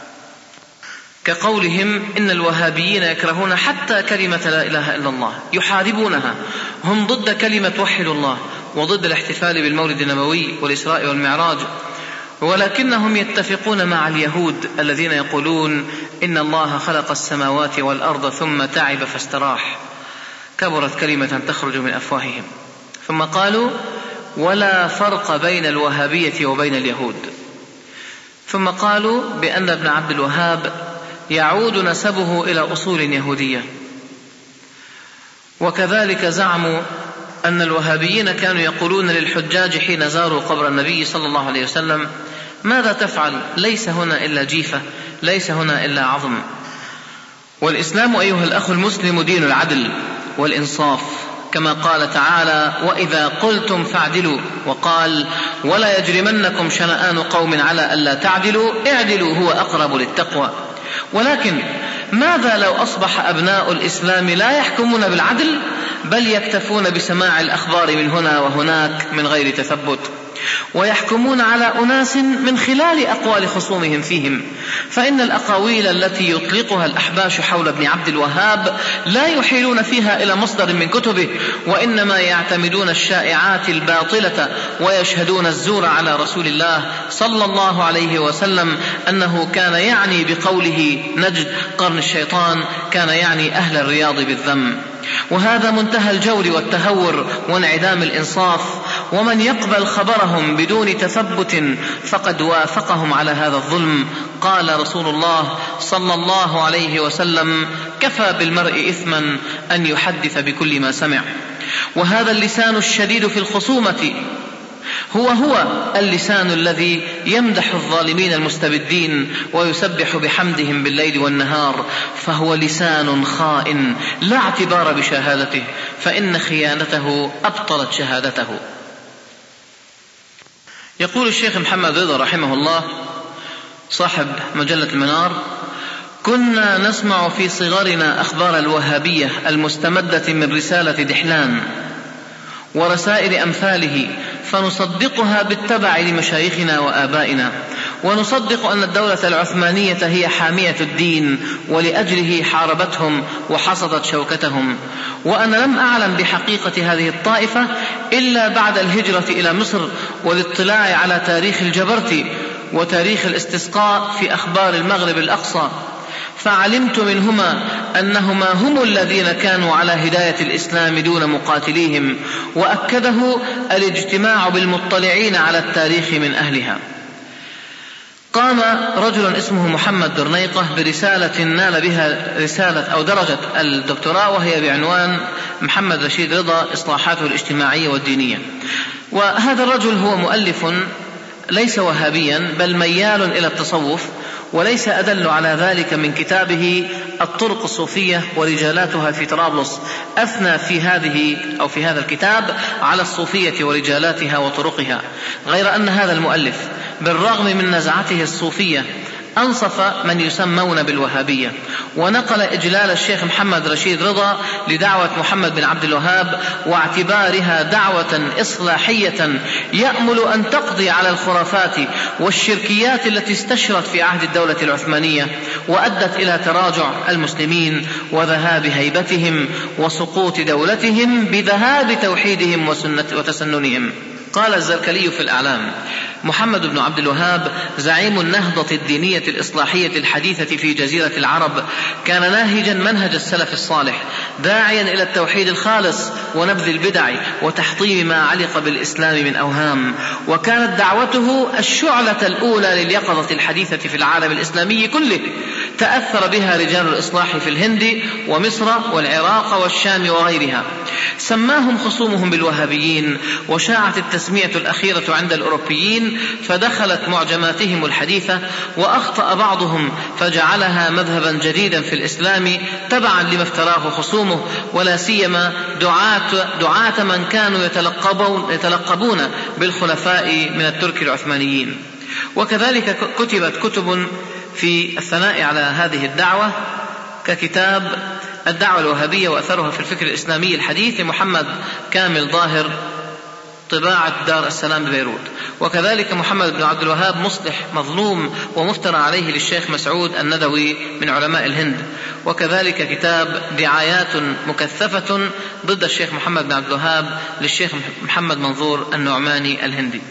كقولهم إن الوهابيين يكرهون حتى كلمة لا إله إلا الله، يحاربونها، هم ضد كلمة وحد الله وضد الاحتفال بالمولد النبوي والإسراء والمعراج، ولكنهم يتفقون مع اليهود الذين يقولون إن الله خلق السماوات والأرض ثم تعب فاستراح، كبرت كلمة تخرج من أفواههم. ثم قالوا ولا فرق بين الوهابية وبين اليهود. ثم قالوا بأن ابن عبد الوهاب يعود نسبه إلى أصول يهودية. وكذلك زعموا أن الوهابيين كانوا يقولون للحجاج حين زاروا قبر النبي صلى الله عليه وسلم ماذا تفعل؟ ليس هنا إلا جيفة، ليس هنا إلا عظم. والإسلام أيها الأخ المسلم دين العدل والإنصاف، كما قال تعالى وإذا قلتم فاعدلوا، وقال ولا يجرمنكم شنآن قوم على ألا تعدلوا اعدلوا هو أقرب للتقوى. ولكن ماذا لو أصبح أبناء الإسلام لا يحكمون بالعدل بل يكتفون بسماع الأخبار من هنا وهناك من غير تثبت، ويحكمون على أناس من خلال أقوال خصومهم فيهم؟ فإن الأقاويل التي يطلقها الأحباش حول ابن عبد الوهاب لا يحيلون فيها إلى مصدر من كتبه، وإنما يعتمدون الشائعات الباطلة ويشهدون الزور على رسول الله صلى الله عليه وسلم أنه كان يعني بقوله نجد قرن الشيطان كان يعني أهل الرياض بالذم. وهذا منتهى الجور والتهور وانعدام الإنصاف، ومن يقبل خبرهم بدون تثبت فقد وافقهم على هذا الظلم. قال رسول الله صلى الله عليه وسلم كفى بالمرء إثما أن يحدث بكل ما سمع. وهذا اللسان الشديد في الخصومة هو اللسان الذي يمدح الظالمين المستبدين ويسبح بحمدهم بالليل والنهار، فهو لسان خائن لا اعتبار بشهادته، فإن خيانته أبطلت شهادته. يقول الشيخ محمد رضا رحمه الله صاحب مجلة المنار كنا نسمع في صغرنا أخبار الوهابية المستمدة من رسالة دحلان ورسائل أمثاله، فنصدقها بالتبع لمشايخنا وآبائنا، ونصدق أن الدولة العثمانية هي حامية الدين ولأجله حاربتهم وحصدت شوكتهم، وأنا لم أعلم بحقيقة هذه الطائفة إلا بعد الهجرة إلى مصر والاطلاع على تاريخ الجبرتي وتاريخ الاستسقاء في أخبار المغرب الأقصى، فعلمت منهما أنهما هم الذين كانوا على هداية الإسلام دون مقاتليهم، وأكده الاجتماع بالمطلعين على التاريخ من أهلها. قام رجل اسمه محمد درنيقة برسالة نال بها رسالة أو درجة الدكتوراه، وهي بعنوان محمد رشيد رضا إصلاحاته الاجتماعية والدينية. وهذا الرجل هو مؤلف ليس وهابيا بل ميال إلى التصوف، وليس أدل على ذلك من كتابه الطرق الصوفية ورجالاتها في طرابلس. أثنى في هذا الكتاب على الصوفية ورجالاتها وطرقها، غير أن هذا المؤلف بالرغم من نزعته الصوفية أنصف من يسمون بالوهابية، ونقل إجلال الشيخ محمد رشيد رضا لدعوة محمد بن عبد الوهاب واعتبارها دعوة إصلاحية يأمل أن تقضي على الخرافات والشركيات التي استشرت في عهد الدولة العثمانية وأدت إلى تراجع المسلمين وذهاب هيبتهم وسقوط دولتهم بذهاب توحيدهم وتسننهم. قال الزركلي في الأعلام محمد بن عبد الوهاب زعيم النهضة الدينية الإصلاحية الحديثة في جزيرة العرب كان ناهجا منهج السلف الصالح، داعيا إلى التوحيد الخالص ونبذ البدع وتحطيم ما علق بالإسلام من أوهام، وكانت دعوته الشعلة الأولى لليقظة الحديثة في العالم الإسلامي كله، تأثر بها رجال الإصلاح في الهند ومصر والعراق والشام وغيرها. سماهم خصومهم بالوهابيين، وشاعت التسمية الأخيرة عند الأوروبيين فدخلت معجماتهم الحديثة، وأخطأ بعضهم فجعلها مذهبا جديدا في الإسلام تبعا لما افتراه خصومه، ولا سيما دعاة من كانوا يتلقبون بالخلفاء من الترك العثمانيين. وكذلك كتبت كتب في الثناء على هذه الدعوة، ككتاب الدعوة الوهابية وأثرها في الفكر الإسلامي الحديث لمحمد كامل ظاهر، طباعة دار السلام ببيروت. وكذلك محمد بن عبد الوهاب مصلح مظلوم ومفترى عليه للشيخ مسعود الندوي من علماء الهند. وكذلك كتاب دعايات مكثفة ضد الشيخ محمد بن عبد الوهاب للشيخ محمد منظور النعماني الهندي.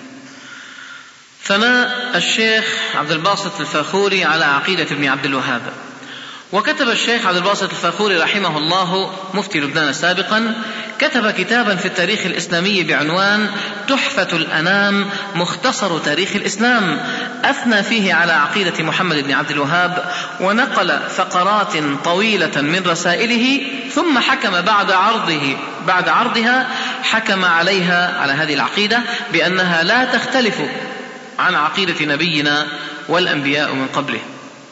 ثناء الشيخ عبد الباسط الفاخوري على عقيدة ابن عبد الوهاب. وكتب الشيخ عبد الباسط الفاخوري رحمه الله مفتي لبنان سابقا، كتب كتابا في التاريخ الإسلامي بعنوان تحفة الأنام مختصر تاريخ الإسلام، أثنى فيه على عقيدة محمد بن عبد الوهاب، ونقل فقرات طويلة من رسائله، ثم حكم بعد عرضها حكم عليها على هذه العقيدة بأنها لا تختلف عن عقيدة نبينا والأنبياء من قبله.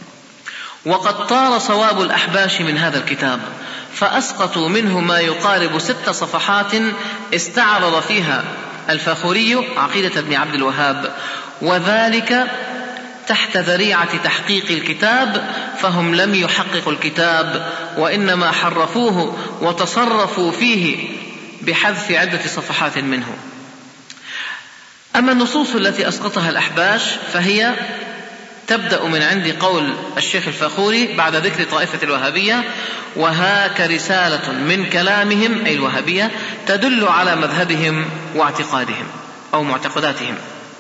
وقد طار صواب الأحباش من هذا الكتاب، فأسقطوا منه ما يقارب 6 صفحات استعرض فيها الفاخوري عقيدة ابن عبد الوهاب، وذلك تحت ذريعة تحقيق الكتاب، فهم لم يحققوا الكتاب وإنما حرفوه وتصرفوا فيه بحذف عدة صفحات منه. أما النصوص التي أسقطها الأحباش فهي تبدأ من عند قول الشيخ الفاخوري بعد ذكر طائفة الوهابية: وهاك رسالة من كلامهم أي الوهابية تدل على مذهبهم واعتقادهم أو معتقداتهم.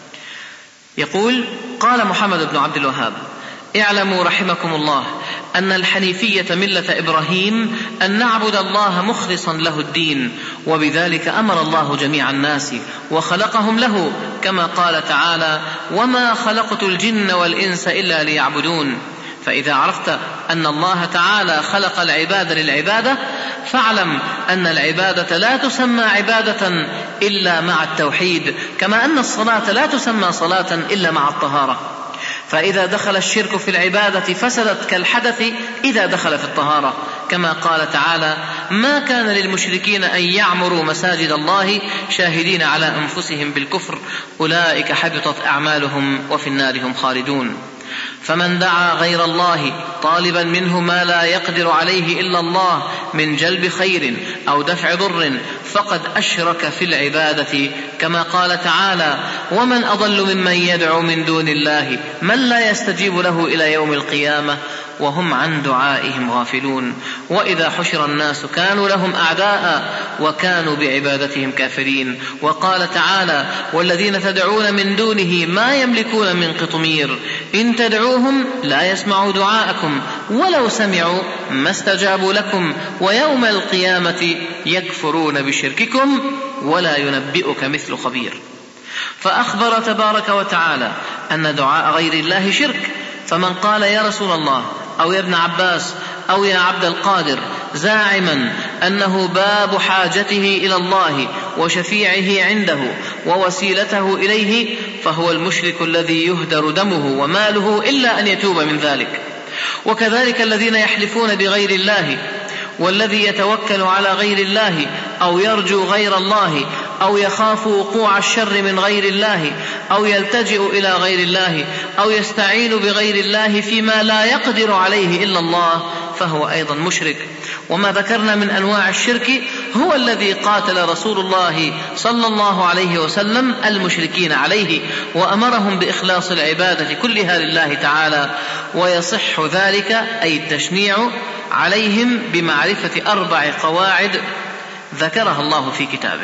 يقول: قال محمد بن عبد الوهاب: اعلموا رحمكم الله أن الحنيفية ملة إبراهيم أن نعبد الله مخلصا له الدين، وبذلك أمر الله جميع الناس وخلقهم له، كما قال تعالى: وما خلقت الجن والإنس إلا ليعبدون. فإذا عرفت أن الله تعالى خلق العباد للعبادة، فاعلم أن العبادة لا تسمى عبادة إلا مع التوحيد، كما أن الصلاة لا تسمى صلاة إلا مع الطهارة. فإذا دخل الشرك في العبادة فسدت كالحدث إذا دخل في الطهارة، كما قال تعالى: ما كان للمشركين أن يعمروا مساجد الله شاهدين على أنفسهم بالكفر أولئك حبطت أعمالهم وفي النار هم خالدون. فمن دعا غير الله طالبا منه ما لا يقدر عليه إلا الله من جلب خير أو دفع ضر فقد أشرك في العبادة، كما قال تعالى: ومن أضل ممن يدعو من دون الله من لا يستجيب له إلى يوم القيامة وهم عن دعائهم غافلون. وإذا حشر الناس كانوا لهم أعداء وكانوا بعبادتهم كافرين. وقال تعالى: والذين تدعون من دونه ما يملكون من قطمير إن تدعوهم لا يسمعوا دعاءكم ولو سمعوا ما استجابوا لكم ويوم القيامة يكفرون بشرككم ولا ينبئك مثل خبير. فأخبر تبارك وتعالى أن دعاء غير الله شرك، فمن قال يا رسول الله أو يا ابن عباس أو يا عبد القادر زاعما أنه باب حاجته إلى الله وشفيعه عنده ووسيلته إليه، فهو المشرك الذي يهدر دمه وماله إلا أن يتوب من ذلك. وكذلك الذين يحلفون بغير الله، والذي يتوكل على غير الله أو يرجو غير الله أو يخاف وقوع الشر من غير الله أو يلتجئ إلى غير الله أو يستعين بغير الله فيما لا يقدر عليه إلا الله، فهو أيضا مشرك. وما ذكرنا من أنواع الشرك هو الذي قاتل رسول الله صلى الله عليه وسلم المشركين عليه، وأمرهم بإخلاص العبادة كلها لله تعالى. ويصح ذلك أي التشنيع عليهم بمعرفة 4 قواعد ذكرها الله في كتابه.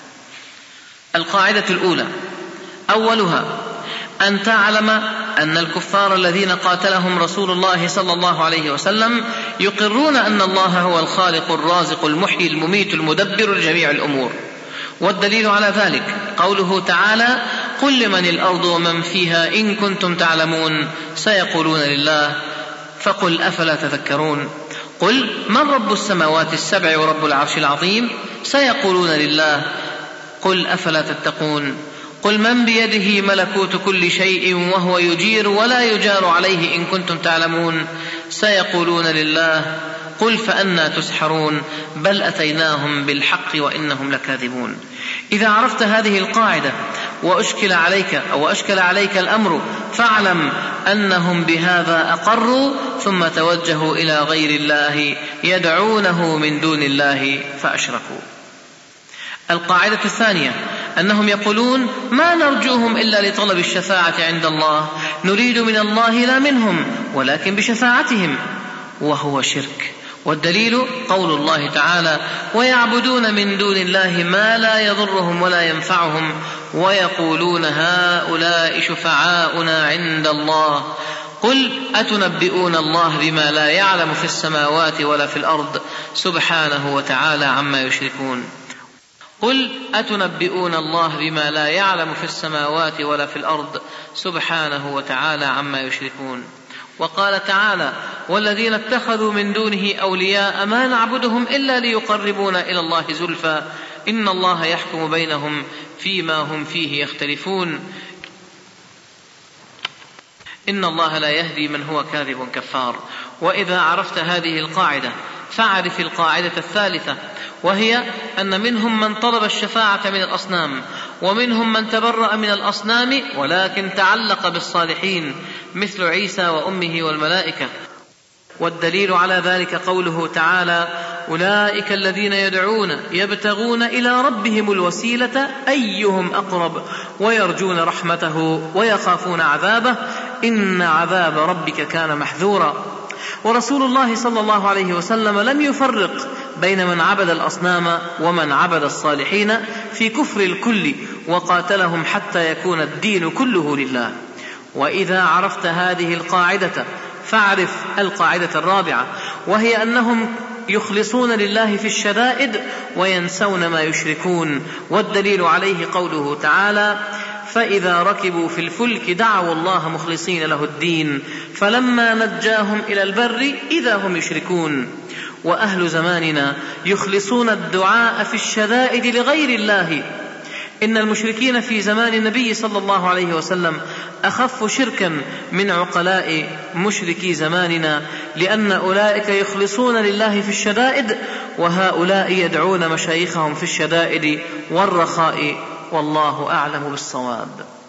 القاعدة الأولى: أولها أن تعلم أن الكفار الذين قاتلهم رسول الله صلى الله عليه وسلم يقرون أن الله هو الخالق الرازق المحيي المميت المدبر لجميع الأمور. والدليل على ذلك قوله تعالى: قل لمن الأرض ومن فيها إن كنتم تعلمون سيقولون لله. فقل أفلا تذكرون. قل من رب السماوات السبع ورب العرش العظيم؟ سيقولون لله. قل أفلا تتقون. قل من بيده ملكوت كل شيء وهو يجير ولا يجار عليه إن كنتم تعلمون؟ سيقولون لله. قل فأنى تسحرون بل أتيناهم بالحق وإنهم لكاذبون. إذا عرفت هذه القاعدة وأشكل عليك الأمر فاعلم أنهم بهذا أقروا ثم توجهوا إلى غير الله يدعونه من دون الله فأشركوا. القاعدة الثانية أنهم يقولون ما نرجوهم إلا لطلب الشفاعة عند الله، نريد من الله لا منهم ولكن بشفاعتهم، وهو شرك. والدليل قول الله تعالى ويعبدون من دون الله ما لا يضرهم ولا ينفعهم ويقولون هؤلاء شفعاؤنا عند الله. قل أتنبئون الله بما لا يعلم في السماوات ولا في الأرض سبحانه وتعالى عما يشركون. قل أتنبئون الله بما لا يعلم في السماوات ولا في الأرض سبحانه وتعالى عما يشركون. وقال تعالى والذين اتخذوا من دونه أولياء ما نعبدهم إلا ليقربونا إلى الله زلفى إن الله يحكم بينهم فيما هم فيه يختلفون إن الله لا يهدي من هو كاذب كفار. وإذا عرفت هذه القاعدة فاعرف القاعدة الثالثة، وهي أن منهم من طلب الشفاعة من الأصنام ومنهم من تبرأ من الأصنام ولكن تعلق بالصالحين مثل عيسى وأمه والملائكة. والدليل على ذلك قوله تعالى أولئك الذين يدعون يبتغون إلى ربهم الوسيلة أيهم أقرب ويرجون رحمته ويخافون عذابه إن عذاب ربك كان محذورا. ورسول الله صلى الله عليه وسلم لم يفرق بين من عبد الأصنام ومن عبد الصالحين في كفر الكل وقاتلهم حتى يكون الدين كله لله. وإذا عرفت هذه القاعدة فاعرف القاعدة الرابعة، وهي أنهم يخلصون لله في الشدائد وينسون ما يشركون. والدليل عليه قوله تعالى فإذا ركبوا في الفلك دعوا الله مخلصين له الدين فلما نجاهم إلى البر إذا هم يشركون. وأهل زماننا يخلصون الدعاء في الشدائد لغير الله. إن المشركين في زمان النبي صلى الله عليه وسلم أخف شركا من عقلاء مشركي زماننا، لأن أولئك يخلصون لله في الشدائد وهؤلاء يدعون مشايخهم في الشدائد والرخاء، والله أعلم بالصواب.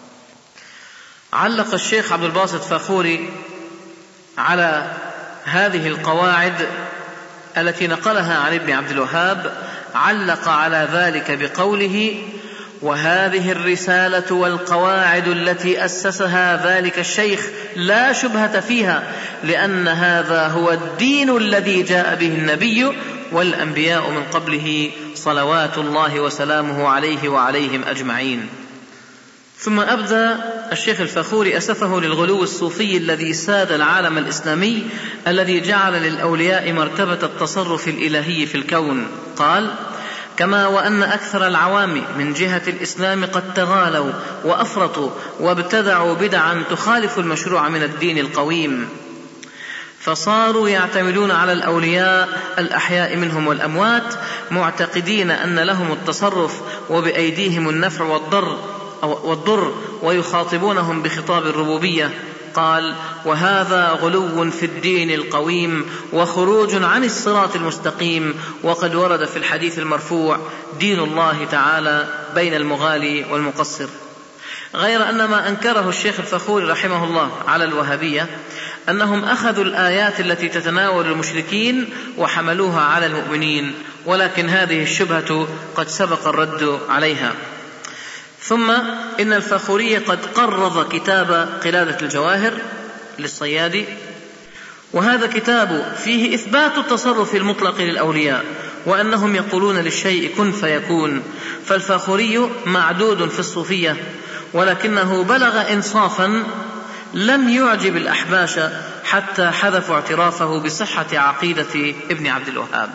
علق الشيخ عبد الباسط فاخوري على هذه القواعد التي نقلها عن ابن عبد الوهاب، علق على ذلك بقوله وهذه الرسالة والقواعد التي أسسها ذلك الشيخ لا شبهة فيها، لأن هذا هو الدين الذي جاء به النبي والأنبياء من قبله صلوات الله وسلامه عليه وعليهم أجمعين. ثم أبدى الشيخ الفاخوري أسفه للغلو الصوفي الذي ساد العالم الإسلامي الذي جعل للأولياء مرتبة التصرف الإلهي في الكون. قال كما وأن أكثر العوام من جهة الإسلام قد تغالوا وأفرطوا وابتدعوا بدعا تخالف المشروع من الدين القويم، فصاروا يعتمدون على الأولياء الأحياء منهم والأموات معتقدين أن لهم التصرف وبأيديهم النفع والضر ويخاطبونهم بخطاب الربوبية. قال وهذا غلو في الدين القويم وخروج عن الصراط المستقيم، وقد ورد في الحديث المرفوع دين الله تعالى بين المغالي والمقصر. غير أن ما أنكره الشيخ الفاخوري رحمه الله على الوهابية أنهم أخذوا الآيات التي تتناول المشركين وحملوها على المؤمنين، ولكن هذه الشبهة قد سبق الرد عليها. ثم إن الفاخوري قد قرض كتاب قلادة الجواهر للصيادي، وهذا كتاب فيه إثبات التصرف المطلق للأولياء وأنهم يقولون للشيء كن فيكون. فالفاخوري معدود في الصوفية، ولكنه بلغ إنصافا لم يعجب الأحباش حتى حذفوا اعترافه بصحة عقيدة ابن عبد الوهاب.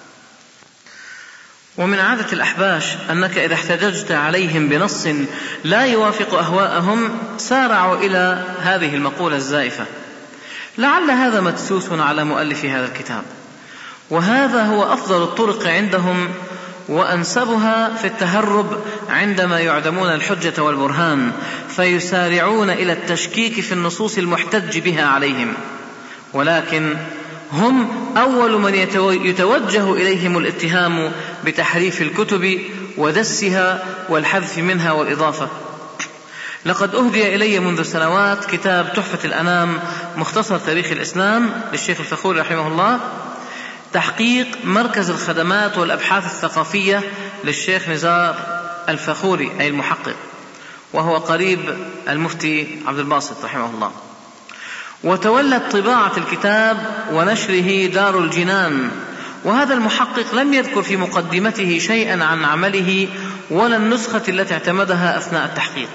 ومن عادة الأحباش أنك إذا احتججت عليهم بنص لا يوافق أهواءهم سارعوا إلى هذه المقولة الزائفة، لعل هذا مدسوس على مؤلف هذا الكتاب، وهذا هو أفضل الطرق عندهم وأنسبها في التهرب عندما يعدمون الحجة والبرهان، فيسارعون إلى التشكيك في النصوص المحتج بها عليهم، ولكن هم أول من يتوجه إليهم الاتهام بتحريف الكتب ودسها والحذف منها والإضافة. لقد أهدي إلي منذ سنوات كتاب تحفة الأنام مختصر تاريخ الإسلام للشيخ الفخوري رحمه الله، تحقيق مركز الخدمات والأبحاث الثقافية للشيخ نزار الفخوري أي المحقق، وهو قريب المفتي عبد الباسط رحمه الله. وتولت طباعة الكتاب ونشره دار الجنان، وهذا المحقق لم يذكر في مقدمته شيئا عن عمله ولا النسخة التي اعتمدها أثناء التحقيق،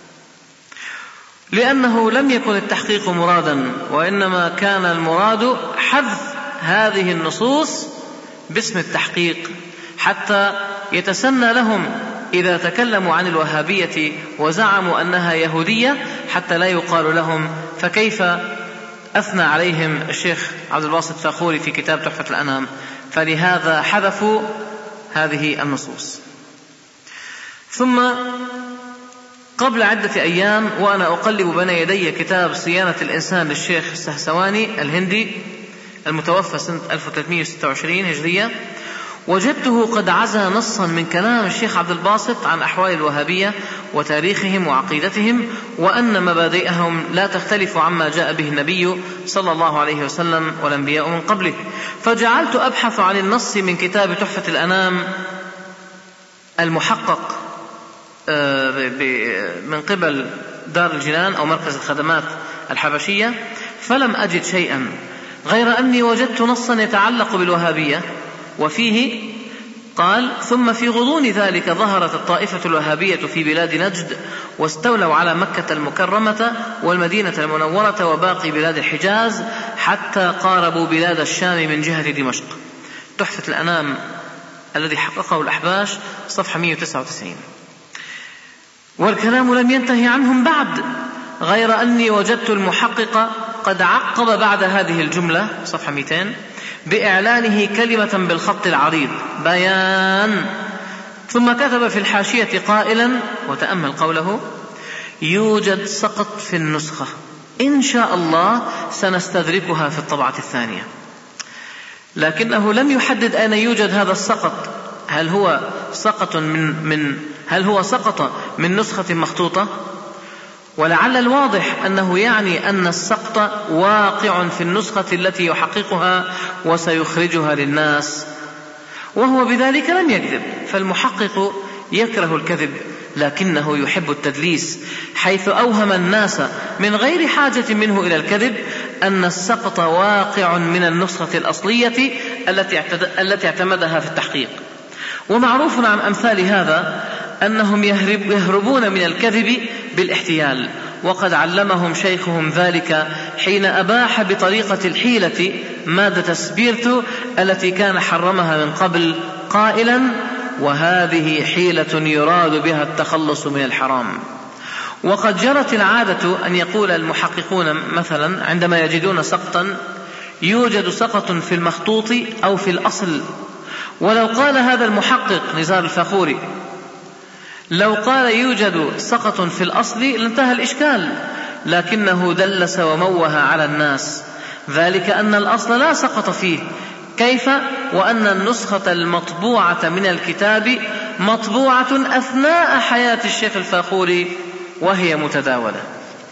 لأنه لم يكن التحقيق مرادا، وإنما كان المراد حذف هذه النصوص باسم التحقيق حتى يتسنى لهم إذا تكلموا عن الوهابية وزعموا أنها يهودية حتى لا يقال لهم فكيف أثنى عليهم الشيخ عبد الباسط الفخوري في كتاب تحفة الأنام، فلهذا حذفوا هذه النصوص. ثم قبل عدة أيام وأنا أقلب بين يدي كتاب صيانة الإنسان للشيخ السهسواني الهندي المتوفى سنة 1326 هجرية، وجدته قد عزى نصا من كلام الشيخ عبد الباسط عن أحوال الوهابية وتاريخهم وعقيدتهم، وأن مبادئهم لا تختلف عما جاء به النبي صلى الله عليه وسلم والأنبياء من قبله. فجعلت أبحث عن النص من كتاب تحفة الأنام المحقق من قبل دار الجنان أو مركز الخدمات الحبشية، فلم أجد شيئا، غير أني وجدت نصا يتعلق بالوهابية، وفيه قال: ثم في غضون ذلك ظهرت الطائفة الوهابية في بلاد نجد، واستولوا على مكة المكرمة والمدينة المنورة وباقي بلاد الحجاز حتى قاربوا بلاد الشام من جهة دمشق. تحفة الأنام الذي حققه الأحباش صفحة 199. والكلام لم ينتهي عنهم بعد، غير أني وجدت المحقق قد عقب بعد هذه الجملة صفحة 200 بإعلانه كلمة بالخط العريض بيان، ثم كتب في الحاشية قائلا، وتأمل قوله: يوجد سقط في النسخة، إن شاء الله سنستدركها في الطبعة الثانية. لكنه لم يحدد أين يوجد هذا السقط، هل هو سقط من نسخة مخطوطة؟ ولعل الواضح أنه يعني أن السقط واقع في النسخة التي يحققها وسيخرجها للناس، وهو بذلك لم يكذب، فالمحقق يكره الكذب لكنه يحب التدليس، حيث أوهم الناس من غير حاجة منه إلى الكذب أن السقط واقع من النسخة الأصلية التي اعتمدها في التحقيق. ومعروف عن أمثال هذا أنهم يهربون من الكذب بالاحتيال، وقد علمهم شيخهم ذلك حين أباح بطريقة الحيلة مادة سبيرتو التي كان حرمها من قبل، قائلا: وهذه حيلة يراد بها التخلص من الحرام. وقد جرت العادة أن يقول المحققون مثلا عندما يجدون سقطا: يوجد سقط في المخطوط أو في الأصل. ولو قال هذا المحقق نزار الفخوري، لو قال يوجد سقط في الأصل لانتهى الإشكال، لكنه دلس وموه على الناس، ذلك أن الأصل لا سقط فيه، كيف وأن النسخة المطبوعة من الكتاب مطبوعة أثناء حياة الشيخ الفخوري وهي متداولة.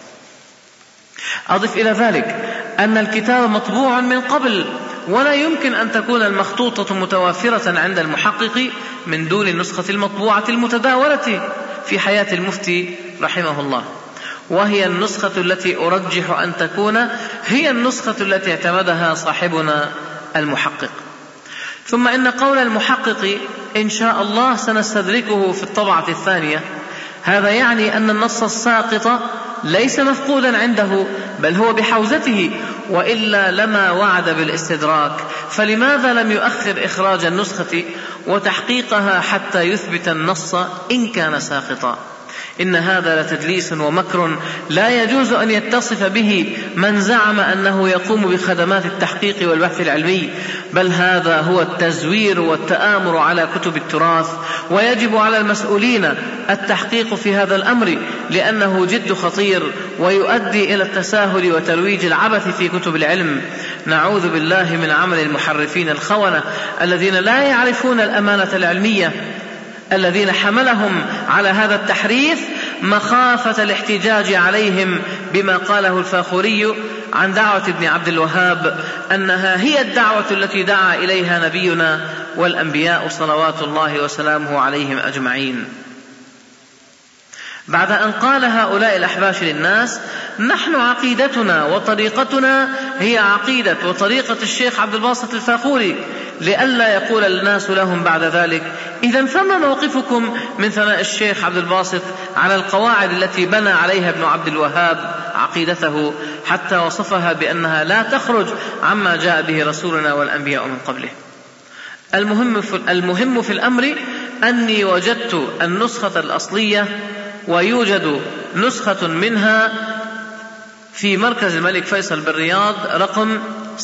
أضف إلى ذلك أن الكتاب مطبوع من قبل، ولا يمكن أن تكون المخطوطة متوافرة عند المحقق من دون النسخة المطبوعة المتداولة في حياة المفتي رحمه الله، وهي النسخة التي أرجح أن تكون هي النسخة التي اعتمدها صاحبنا المحقق. ثم إن قول المحقق إن شاء الله سنستدركه في الطبعة الثانية، هذا يعني أن النص الساقط ليس مفقودا عنده، بل هو بحوزته، وإلا لما وعد بالاستدراك، فلماذا لم يؤخر إخراج النسخة وتحقيقها حتى يثبت النص إن كان ساقطا؟ إن هذا لتدليس ومكر لا يجوز أن يتصف به من زعم أنه يقوم بخدمات التحقيق والبحث العلمي، بل هذا هو التزوير والتآمر على كتب التراث، ويجب على المسؤولين التحقيق في هذا الأمر لأنه جد خطير ويؤدي إلى التساهل وترويج العبث في كتب العلم. نعوذ بالله من عمل المحرفين الخونة الذين لا يعرفون الأمانة العلمية، الذين حملهم على هذا التحريف مخافة الاحتجاج عليهم بما قاله الفاخوري عن دعوة ابن عبد الوهاب أنها هي الدعوة التي دعا إليها نبينا والأنبياء صلوات الله وسلامه عليهم أجمعين. بعد أن قال هؤلاء الأحباش للناس: نحن عقيدتنا وطريقتنا هي عقيدة وطريقة الشيخ عبد الباسط الفاخوري، لئلا يقول الناس لهم بعد ذلك: إذن فما موقفكم من ثناء الشيخ عبد الباسط على القواعد التي بنى عليها ابن عبد الوهاب عقيدته حتى وصفها بأنها لا تخرج عما جاء به رسولنا والأنبياء من قبله. المهم في الأمر أني وجدت النسخة الأصلية، ويوجد نسخة منها في مركز الملك فيصل بالرياض رقم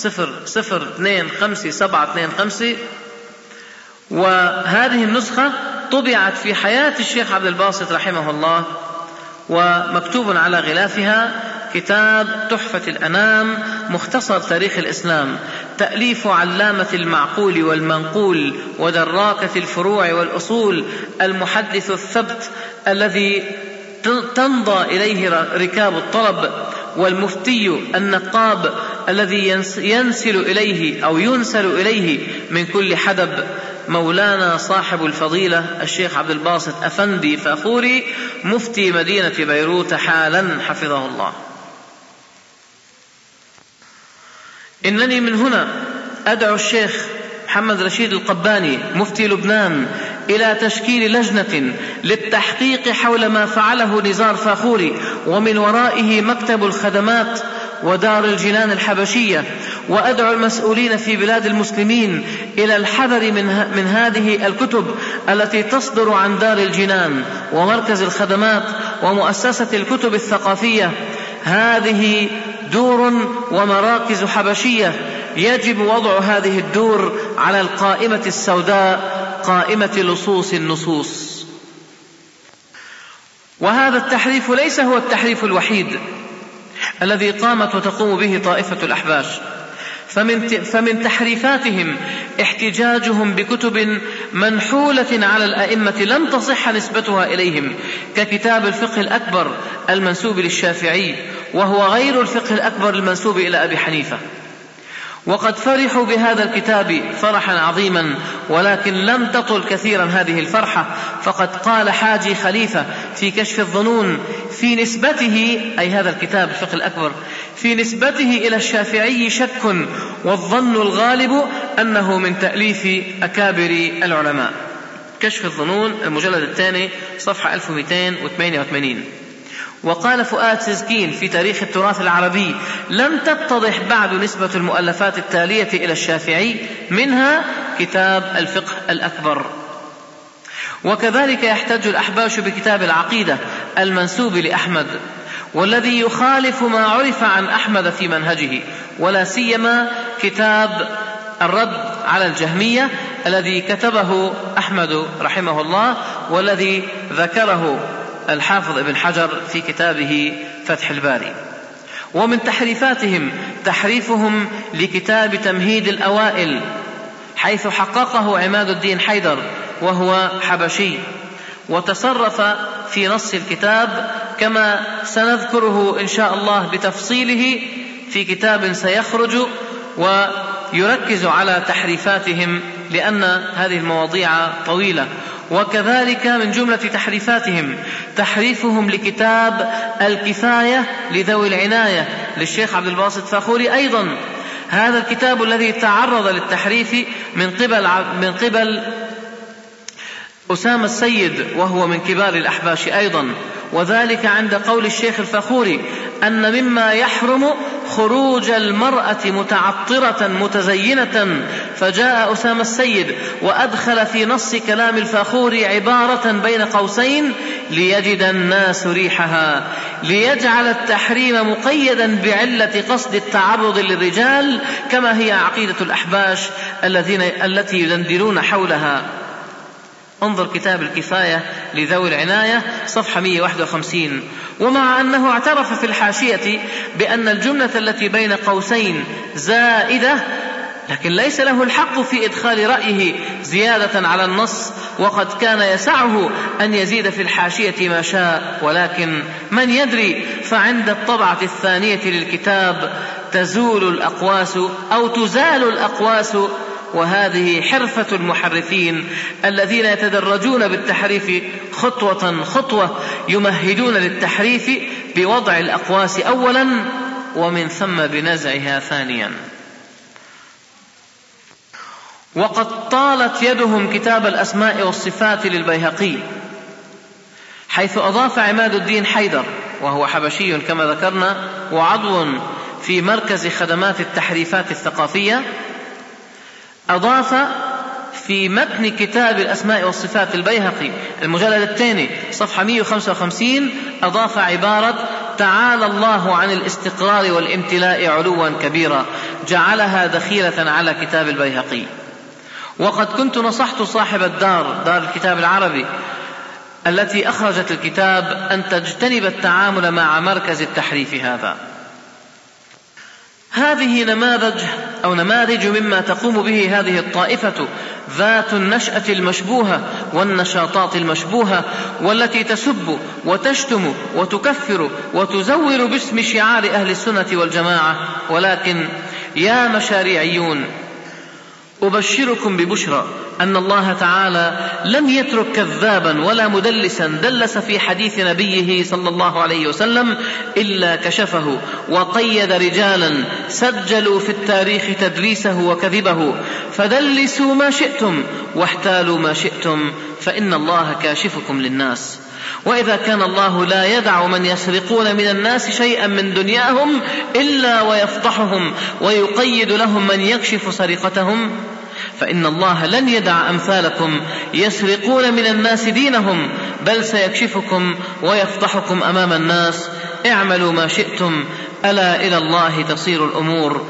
00252725، وهذه النسخة طبعت في حياة الشيخ عبد الباسط رحمه الله، ومكتوب على غلافها: كتاب تحفة الأنام مختصر تاريخ الإسلام، تأليف علامة المعقول والمنقول ودراكة الفروع والأصول، المحدث الثبت الذي تمضى إليه ركاب الطلب، والمفتي النقاب الذي ينسل إليه من كل حدب، مولانا صاحب الفضيلة الشيخ عبد الباسط أفندي فاخوري مفتي مدينة بيروت حالا حفظه الله. إنني من هنا أدعو الشيخ محمد رشيد القباني مفتي لبنان إلى تشكيل لجنة للتحقيق حول ما فعله نزار فاخوري، ومن ورائه مكتب الخدمات ودار الجنان الحبشية، وأدعو المسؤولين في بلاد المسلمين إلى الحذر من هذه الكتب التي تصدر عن دار الجنان ومركز الخدمات ومؤسسة الكتب الثقافية. هذه دور ومراكز حبشية، يجب وضع هذه الدور على القائمة السوداء، قائمة لصوص النصوص. وهذا التحريف ليس هو التحريف الوحيد الذي قامت وتقوم به طائفة الأحباش، فمن تحريفاتهم احتجاجهم بكتب منحولة على الأئمة لم تصح نسبتها إليهم، ككتاب الفقه الأكبر المنسوب للشافعي، وهو غير الفقه الأكبر المنسوب إلى أبي حنيفة. وقد فرحوا بهذا الكتاب فرحا عظيما، ولكن لم تطل كثيرا هذه الفرحة، فقد قال حاجي خليفة في كشف الظنون في نسبته، أي هذا الكتاب الفقه الأكبر، في نسبته إلى الشافعي شك، والظن الغالب أنه من تأليف أكابر العلماء. كشف الظنون المجلد الثاني صفحة 1288. وقال فؤاد سزكين في تاريخ التراث العربي: لم تتضح بعد نسبة المؤلفات التالية إلى الشافعي، منها كتاب الفقه الأكبر. وكذلك يحتج الأحباش بكتاب العقيدة المنسوب لأحمد، والذي يخالف ما عرف عن أحمد في منهجه، ولا سيما كتاب الرد على الجهمية الذي كتبه أحمد رحمه الله، والذي ذكره الحافظ ابن حجر في كتابه فتح الباري. ومن تحريفاتهم تحريفهم لكتاب تمهيد الأوائل، حيث حققه عماد الدين حيدر وهو حبشي، وتصرف في نص الكتاب كما سنذكره إن شاء الله بتفصيله في كتاب سيخرج، ويركز على تحريفاتهم لأن هذه المواضيع طويلة. وكذلك من جملة تحريفاتهم تحريفهم لكتاب الكفاية لذوي العناية للشيخ عبد الباسط فاخوري أيضا، هذا الكتاب الذي تعرض للتحريف من قبل أسامة السيد وهو من كبار الأحباش أيضا، وذلك عند قول الشيخ الفاخوري أن مما يحرم خروج المرأة متعطرة متزينة فجاء أسامة السيد وأدخل في نص كلام الفاخوري عبارة بين قوسين ليجد الناس ريحها، ليجعل التحريم مقيدا بعلة قصد التعرض للرجال، كما هي عقيدة الأحباش التي يدندنون حولها. انظر كتاب الكفاية لذوي العناية صفحة 151. ومع أنه اعترف في الحاشية بأن الجملة التي بين قوسين زائدة، لكن ليس له الحق في إدخال رأيه زيادة على النص، وقد كان يسعه أن يزيد في الحاشية ما شاء، ولكن من يدري، فعند الطبعة الثانية للكتاب تزول الأقواس أو تزال الأقواس، وهذه حرفة المحرفين الذين يتدرجون بالتحريف خطوة خطوة، يمهدون للتحريف بوضع الأقواس أولا ومن ثم بنزعها ثانيا. وقد طالت يدهم كتاب الأسماء والصفات للبيهقي، حيث أضاف عماد الدين حيدر وهو حبشي كما ذكرنا وعضو في مركز خدمات التحريفات الثقافية، أضاف في متن كتاب الأسماء والصفات البيهقي المجلد الثاني صفحة 155 أضاف عبارة تعالى الله عن الاستقرار والامتلاء علوا كبيرا، جعلها دخيلة على كتاب البيهقي. وقد كنت نصحت صاحب دار الكتاب العربي التي أخرجت الكتاب أن تجتنب التعامل مع مركز التحريف هذا. هذه نماذج مما تقوم به هذه الطائفة ذات النشأة المشبوهة والنشاطات المشبوهة، والتي تسب وتشتم وتكفر وتزور باسم شعار أهل السنة والجماعة. ولكن يا مشاريعيون، أبشركم ببشرى أن الله تعالى لم يترك كذابا ولا مدلسا دلس في حديث نبيه صلى الله عليه وسلم إلا كشفه، وقيد رجالا سجلوا في التاريخ تدليسه وكذبه، فدلسوا ما شئتم واحتالوا ما شئتم، فإن الله كاشفكم للناس. وإذا كان الله لا يدع من يسرقون من الناس شيئا من دنياهم إلا ويفضحهم ويقيد لهم من يكشف سرقتهم، فإن الله لن يدع أمثالكم يسرقون من الناس دينهم، بل سيكشفكم ويفضحكم أمام الناس. اعملوا ما شئتم، ألا إلى الله تصير الأمور.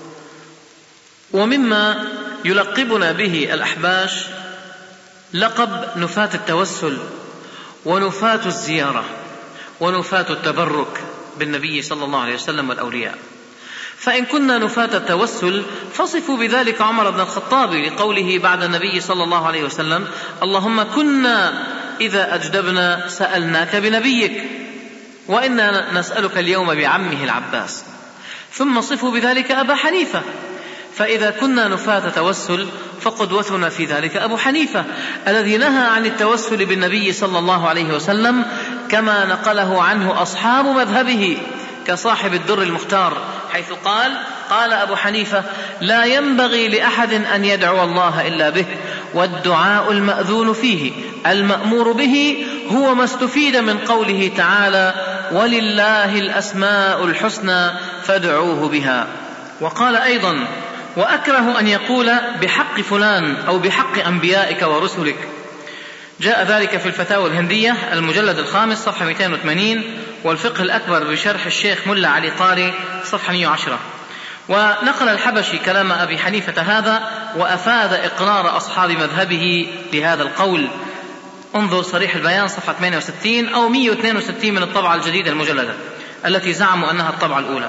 ومما يلقبنا به الأحباش لقب نفاة التوسل ونفاة الزيارة ونفاة التبرك بالنبي صلى الله عليه وسلم والأولياء. فإن كنا نفاة التوسل فصفوا بذلك عمر بن الخطاب لقوله بعد النبي صلى الله عليه وسلم اللهم كنا إذا أجدبنا سألناك بنبيك، وإنا نسألك اليوم بعمه العباس. ثم صفوا بذلك أبا حنيفة، فإذا كنا نفاة توسل فقدوتنا في ذلك أبو حنيفة الذي نهى عن التوسل بالنبي صلى الله عليه وسلم، كما نقله عنه أصحاب مذهبه كصاحب الدر المختار، حيث قال أبو حنيفة لا ينبغي لأحد أن يدعو الله إلا به، والدعاء المأذون فيه المأمور به هو ما استفيد من قوله تعالى ولله الأسماء الحسنى فادعوه بها. وقال أيضا وأكره أن يقول بحق فلان أو بحق أنبيائك ورسلك. جاء ذلك في الفتاوى الهندية المجلد الخامس صفحة 280، والفقه الأكبر بشرح الشيخ ملا علي قاري صفحة 110. ونقل الحبشي كلام أبي حنيفة هذا وأفاد إقرار أصحاب مذهبه بهذا القول. انظر صريح البيان صفحة 68 أو 162 من الطبعة الجديدة المجلدة التي زعموا أنها الطبعة الأولى.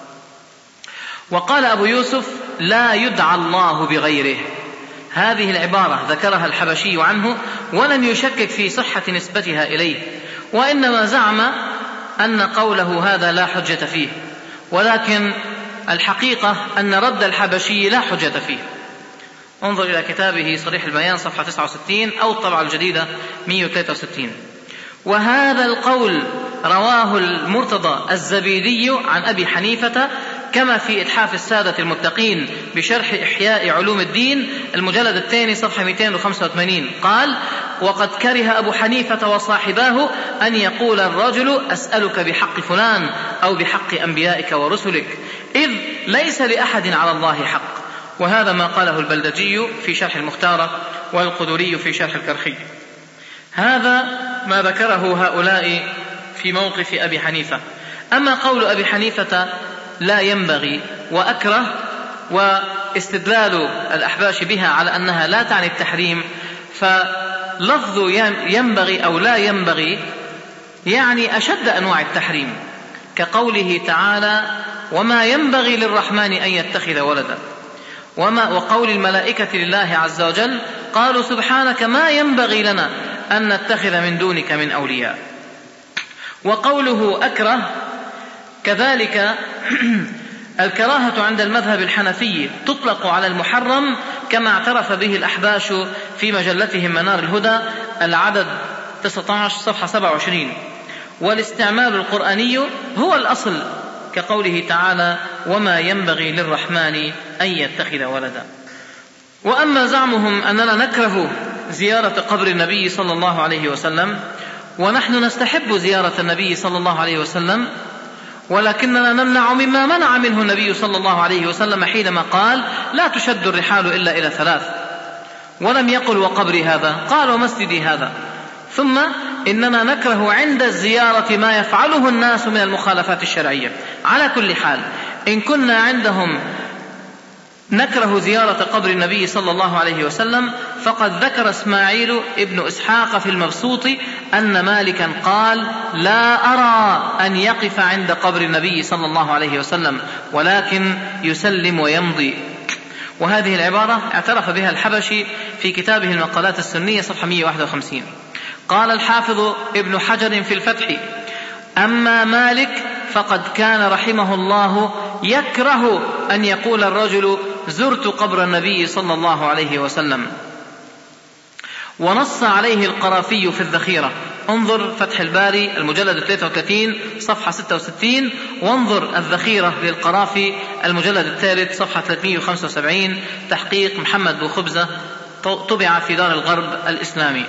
وقال أبو يوسف لا يدعى الله بغيره. هذه العبارة ذكرها الحبشي عنه ولم يشكك في صحة نسبتها إليه، وإنما زعم أن قوله هذا لا حجة فيه، ولكن الحقيقة أن رد الحبشي لا حجة فيه. انظر إلى كتابه صريح البيان صفحة 69 أو الطبعة الجديدة 163. وهذا القول رواه المرتضى الزبيدي عن أبي حنيفة كما في إتحاف السادة المتقين بشرح إحياء علوم الدين المجلد الثاني صفحة 285. قال وقد كره أبو حنيفة وصاحباه أن يقول الرجل أسألك بحق فلان أو بحق أنبيائك ورسلك، إذ ليس لأحد على الله حق، وهذا ما قاله البلدجي في شرح المختارة والقدري في شرح الكرخي. هذا ما ذكره هؤلاء في موقف أبي حنيفة. أما قول أبي حنيفة لا ينبغي وأكره واستدلال الأحباش بها على أنها لا تعني التحريم، فلفظ ينبغي أو لا ينبغي يعني أشد أنواع التحريم، كقوله تعالى وما ينبغي للرحمن أن يتخذ ولدا، وقول الملائكة لله عز وجل قالوا سبحانك ما ينبغي لنا أن نتخذ من دونك من أولياء. وقوله أكره كذلك الكراهة عند المذهب الحنفي تطلق على المحرم كما اعترف به الأحباش في مجلتهم منار الهدى العدد 19 صفحة 27. والاستعمال القرآني هو الأصل كقوله تعالى وما ينبغي للرحمن أن يتخذ ولدا. وأما زعمهم أننا نكره زيارة قبر النبي صلى الله عليه وسلم، ونحن نستحب زيارة النبي صلى الله عليه وسلم، ولكننا نمنع مما منع منه النبي صلى الله عليه وسلم حينما قال لا تشد الرحال إلا إلى 3، ولم يقل وقبري هذا، قال ومسجدي هذا. ثم إننا نكره عند الزيارة ما يفعله الناس من المخالفات الشرعية. على كل حال إن كنا عندهم نكره زيارة قبر النبي صلى الله عليه وسلم، فقد ذكر إسماعيل ابن إسحاق في المبسوط أن مالكا قال لا أرى أن يقف عند قبر النبي صلى الله عليه وسلم ولكن يسلم ويمضي. وهذه العبارة اعترف بها الحبشي في كتابه المقالات السنية صفحة 151. قال الحافظ ابن حجر في الفتح أما مالك فقد كان رحمه الله يكره أن يقول الرجل زرت قبر النبي صلى الله عليه وسلم، ونص عليه القرافي في الذخيرة. انظر فتح الباري المجلد 33 صفحة 66، وانظر الذخيرة للقرافي المجلد 3 صفحة 375 تحقيق محمد بو خبزة، طبع في دار الغرب الإسلامي.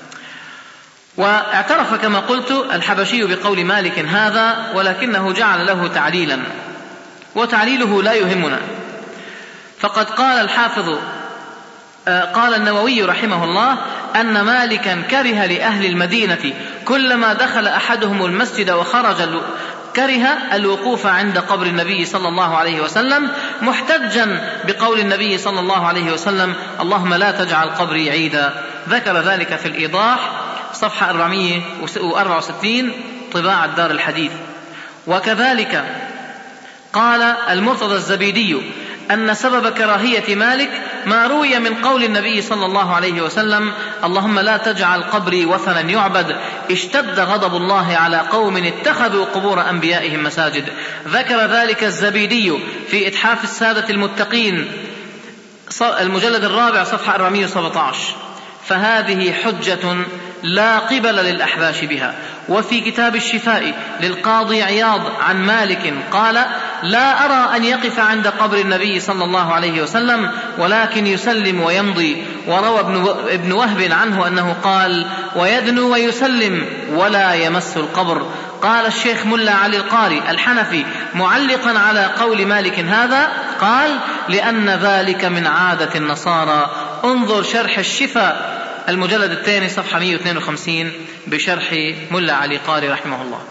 واعترف كما قلت الحبشي بقول مالك هذا، ولكنه جعل له تعليلا، وتعليله لا يهمنا. فقد قال الحافظ قال النووي رحمه الله أن مالكا كره لأهل المدينة كلما دخل أحدهم المسجد وخرج كره الوقوف عند قبر النبي صلى الله عليه وسلم، محتجا بقول النبي صلى الله عليه وسلم اللهم لا تجعل قبري عيدا. ذكر ذلك في الإيضاح صفحة 464 طباعة دار الحديث. وكذلك قال المرتضى الزبيدي أن سبب كراهية مالك ما روي من قول النبي صلى الله عليه وسلم اللهم لا تجعل قبري وثنا يعبد، اشتد غضب الله على قوم اتخذوا قبور أنبيائهم مساجد. ذكر ذلك الزبيدي في إتحاف السادة المتقين المجلد 4 صفحة 417. فهذه حجة لا قبل للأحباش بها. وفي كتاب الشفاء للقاضي عياض عن مالك قال لا أرى أن يقف عند قبر النبي صلى الله عليه وسلم ولكن يسلم ويمضي. وروى ابن وهب عنه أنه قال ويدنو ويسلم ولا يمس القبر. قال الشيخ ملا علي القاري الحنفي معلقا على قول مالك هذا قال لأن ذلك من عادة النصارى. انظر شرح الشفاء المجلد 2 صفحة 152 بشرح ملا علي قاري رحمه الله.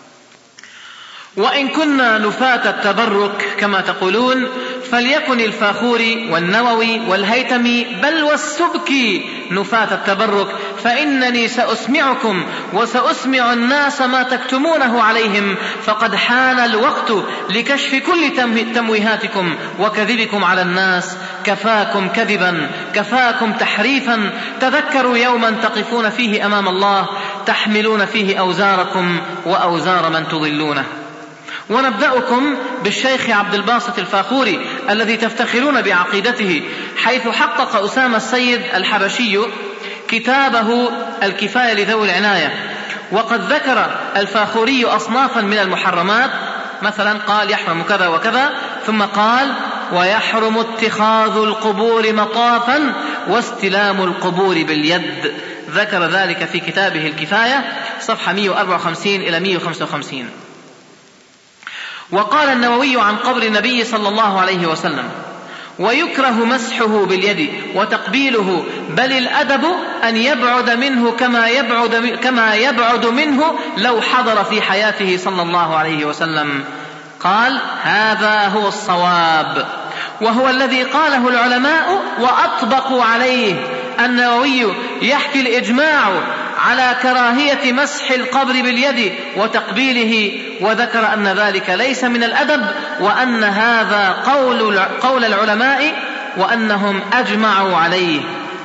وإن كنا نفاة التبرك كما تقولون فليكن الفاخوري والنووي والهيتمي بل والسبكي نفاة التبرك، فإنني سأسمعكم وسأسمع الناس ما تكتمونه عليهم، فقد حان الوقت لكشف كل تمويهاتكم وكذبكم على الناس. كفاكم كذبا، كفاكم تحريفا. تذكروا يوما تقفون فيه أمام الله تحملون فيه أوزاركم وأوزار من تضلونه. ونبدأكم بالشيخ عبد الباسط الفاخوري الذي تفتخرون بعقيدته، حيث حقق أسامة السيد الحبشي كتابه الكفاية لذوي العناية. وقد ذكر الفاخوري أصنافا من المحرمات، مثلا قال يحرم كذا وكذا، ثم قال ويحرم اتخاذ القبور مطافا واستلام القبور باليد. ذكر ذلك في كتابه الكفاية صفحة 154 إلى 155. وقال النووي عن قبر النبي صلى الله عليه وسلم ويكره مسحه باليد وتقبيله، بل الأدب أن يبعد منه كما يبعد منه لو حضر في حياته صلى الله عليه وسلم. قال: هذا هو الصواب، وهو الذي قاله العلماء وأطبقوا عليه. النووي يحكي الإجماع على كراهية مسح القبر باليد وتقبيله، وذكر أن ذلك ليس من الأدب، وأن هذا قول العلماء وأنهم أجمعوا عليه.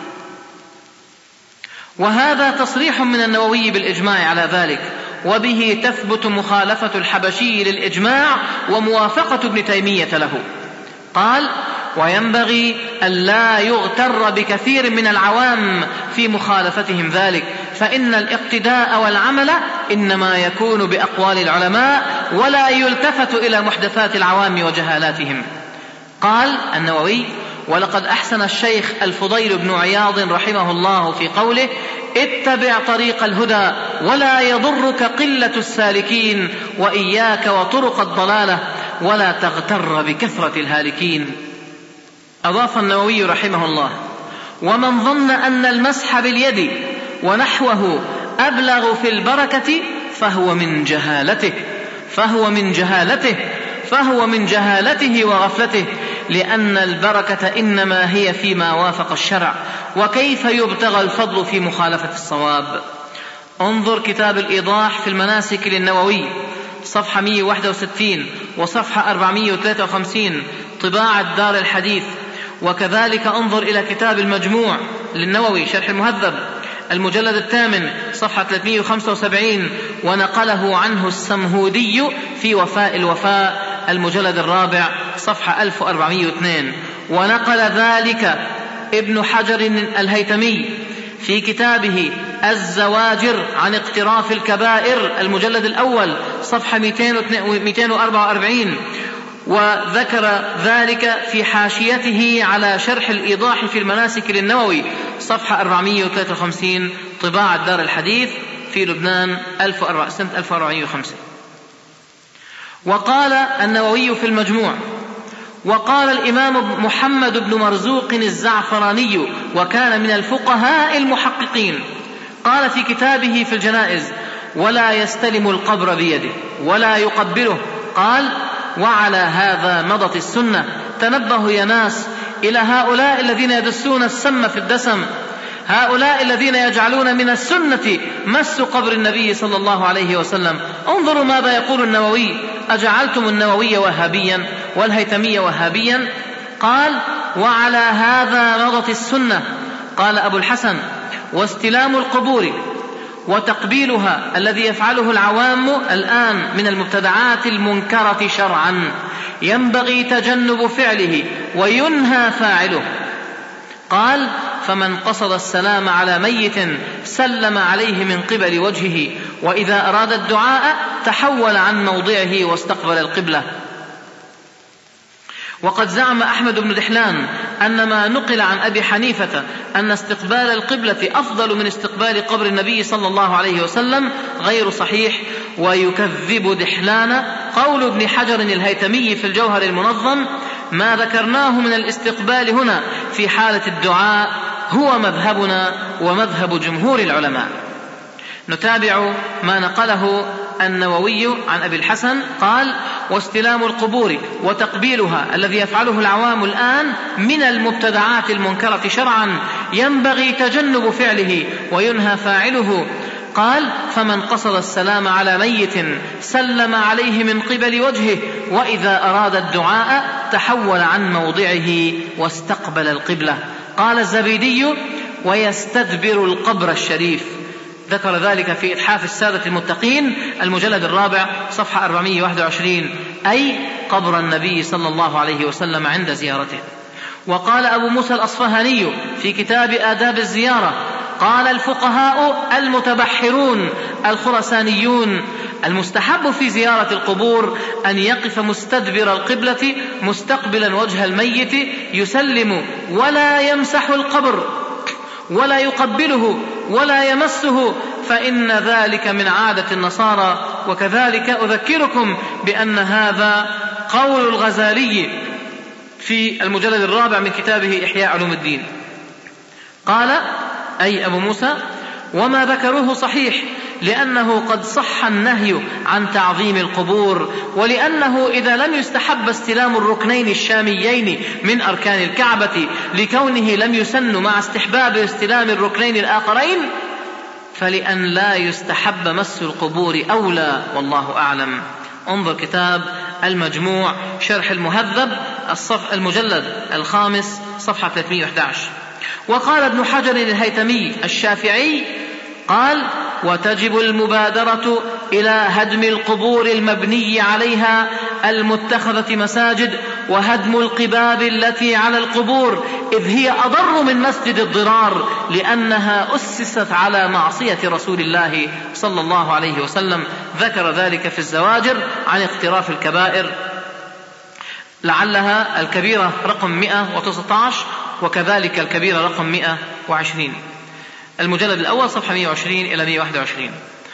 وهذا تصريح من النووي بالإجماع على ذلك، وبه تثبت مخالفة الحبشي للإجماع وموافقة ابن تيمية له. قال: وينبغي ألا يغتر بكثير من العوام في مخالفتهم ذلك، فإن الاقتداء والعمل إنما يكون بأقوال العلماء، ولا يلتفت إلى محدثات العوام وجهالاتهم. قال النووي: ولقد أحسن الشيخ الفضيل بن عياض رحمه الله في قوله: اتبع طريق الهدى ولا يضرك قلة السالكين، وإياك وطرق الضلالة ولا تغتر بكثرة الهالكين. أضاف النووي رحمه الله: ومن ظن أن المسح باليد ونحوه أبلغ في البركة فهو من جهالته وغفلته، لأن البركة إنما هي فيما وافق الشرع، وكيف يبتغى الفضل في مخالفة الصواب. انظر كتاب الإيضاح في المناسك للنووي صفحة 161 وصفحة 453 طباعة دار الحديث. وكذلك انظر إلى كتاب المجموع للنووي شرح المهذب المجلد 8 صفحة 375، ونقله عنه السمهودي في وفاء الوفاء المجلد 4 صفحة 1402، ونقل ذلك ابن حجر الهيتمي في كتابه الزواجر عن اقتراف الكبائر المجلد الأول صفحة 244، وذكر ذلك في حاشيته على شرح الإيضاح في المناسك للنووي صفحة 453 طباعة دار الحديث في لبنان سنة 1405. وقال النووي في المجموع: وقال الإمام محمد بن مرزوق الزعفراني، وكان من الفقهاء المحققين، قال في كتابه في الجنائز: ولا يستلم القبر بيده ولا يقبله. قال: وعلى هذا مضت السنة. تنبهوا يا ناس إلى هؤلاء الذين يدسون السم في الدسم، هؤلاء الذين يجعلون من السنة مس قبر النبي صلى الله عليه وسلم. انظروا ماذا يقول النووي: أجعلتم النووي وهابيا والهيتمي وهابيا؟ قال: وعلى هذا مضت السنة. قال أبو الحسن: واستلام القبور وتقبيلها الذي يفعله العوام الآن من المبتدعات المنكرة شرعا، ينبغي تجنب فعله وينهى فاعله. قال: فمن قصد السلام على ميت سلم عليه من قبل وجهه، وإذا أراد الدعاء تحول عن موضعه واستقبل القبلة. وقد زعم أحمد بن دحلان أن ما نقل عن أبي حنيفة أن استقبال القبلة أفضل من استقبال قبر النبي صلى الله عليه وسلم غير صحيح. ويكذب دحلان قول ابن حجر الهيتمي في الجوهر المنظم: ما ذكرناه من الاستقبال هنا في حالة الدعاء هو مذهبنا ومذهب جمهور العلماء. نتابع ما نقله النووي عن أبي الحسن. قال: واستلام القبور وتقبيلها الذي يفعله العوام الآن من المبتدعات المنكرة شرعا، ينبغي تجنب فعله وينهى فاعله. قال: فمن قصد السلام على ميت سلم عليه من قبل وجهه، وإذا أراد الدعاء تحول عن موضعه واستقبل القبلة. قال الزبيدي: ويستدبر القبر الشريف. ذكر ذلك في إتحاف السادة المتقين المجلد 4 صفحة 421، أي قبر النبي صلى الله عليه وسلم عند زيارته. وقال أبو موسى الأصفهاني في كتاب آداب الزيارة: قال الفقهاء المتبحرون الخرسانيون: المستحب في زيارة القبور أن يقف مستدبر القبلة مستقبلا وجه الميت، يسلم ولا يمسح القبر ولا يقبله ولا يمسه، فإن ذلك من عادة النصارى. وكذلك أذكركم بأن هذا قول الغزالي في المجلد الرابع من كتابه إحياء علوم الدين. قال أي أبو موسى: وما ذكروه صحيح، لأنه قد صح النهي عن تعظيم القبور، ولأنه إذا لم يستحب استلام الركنين الشاميين من أركان الكعبة لكونه لم يسن مع استحباب استلام الركنين الآخرين، فلأن لا يستحب مس القبور أولى، والله أعلم. انظر كتاب المجموع شرح المهذب المجلد 5 صفحة 311. وقال ابن حجر الهيثمي الشافعي قال: وتجب المبادرة إلى هدم القبور المبني عليها المتخذة مساجد، وهدم القباب التي على القبور، إذ هي أضر من مسجد الضرار، لأنها أسست على معصية رسول الله صلى الله عليه وسلم. ذكر ذلك في الزواجر عن اقتراف الكبائر، لعلها الكبيرة رقم 119 وكذلك الكبيرة رقم 120، المجلد الأول صفحة 120 إلى 121.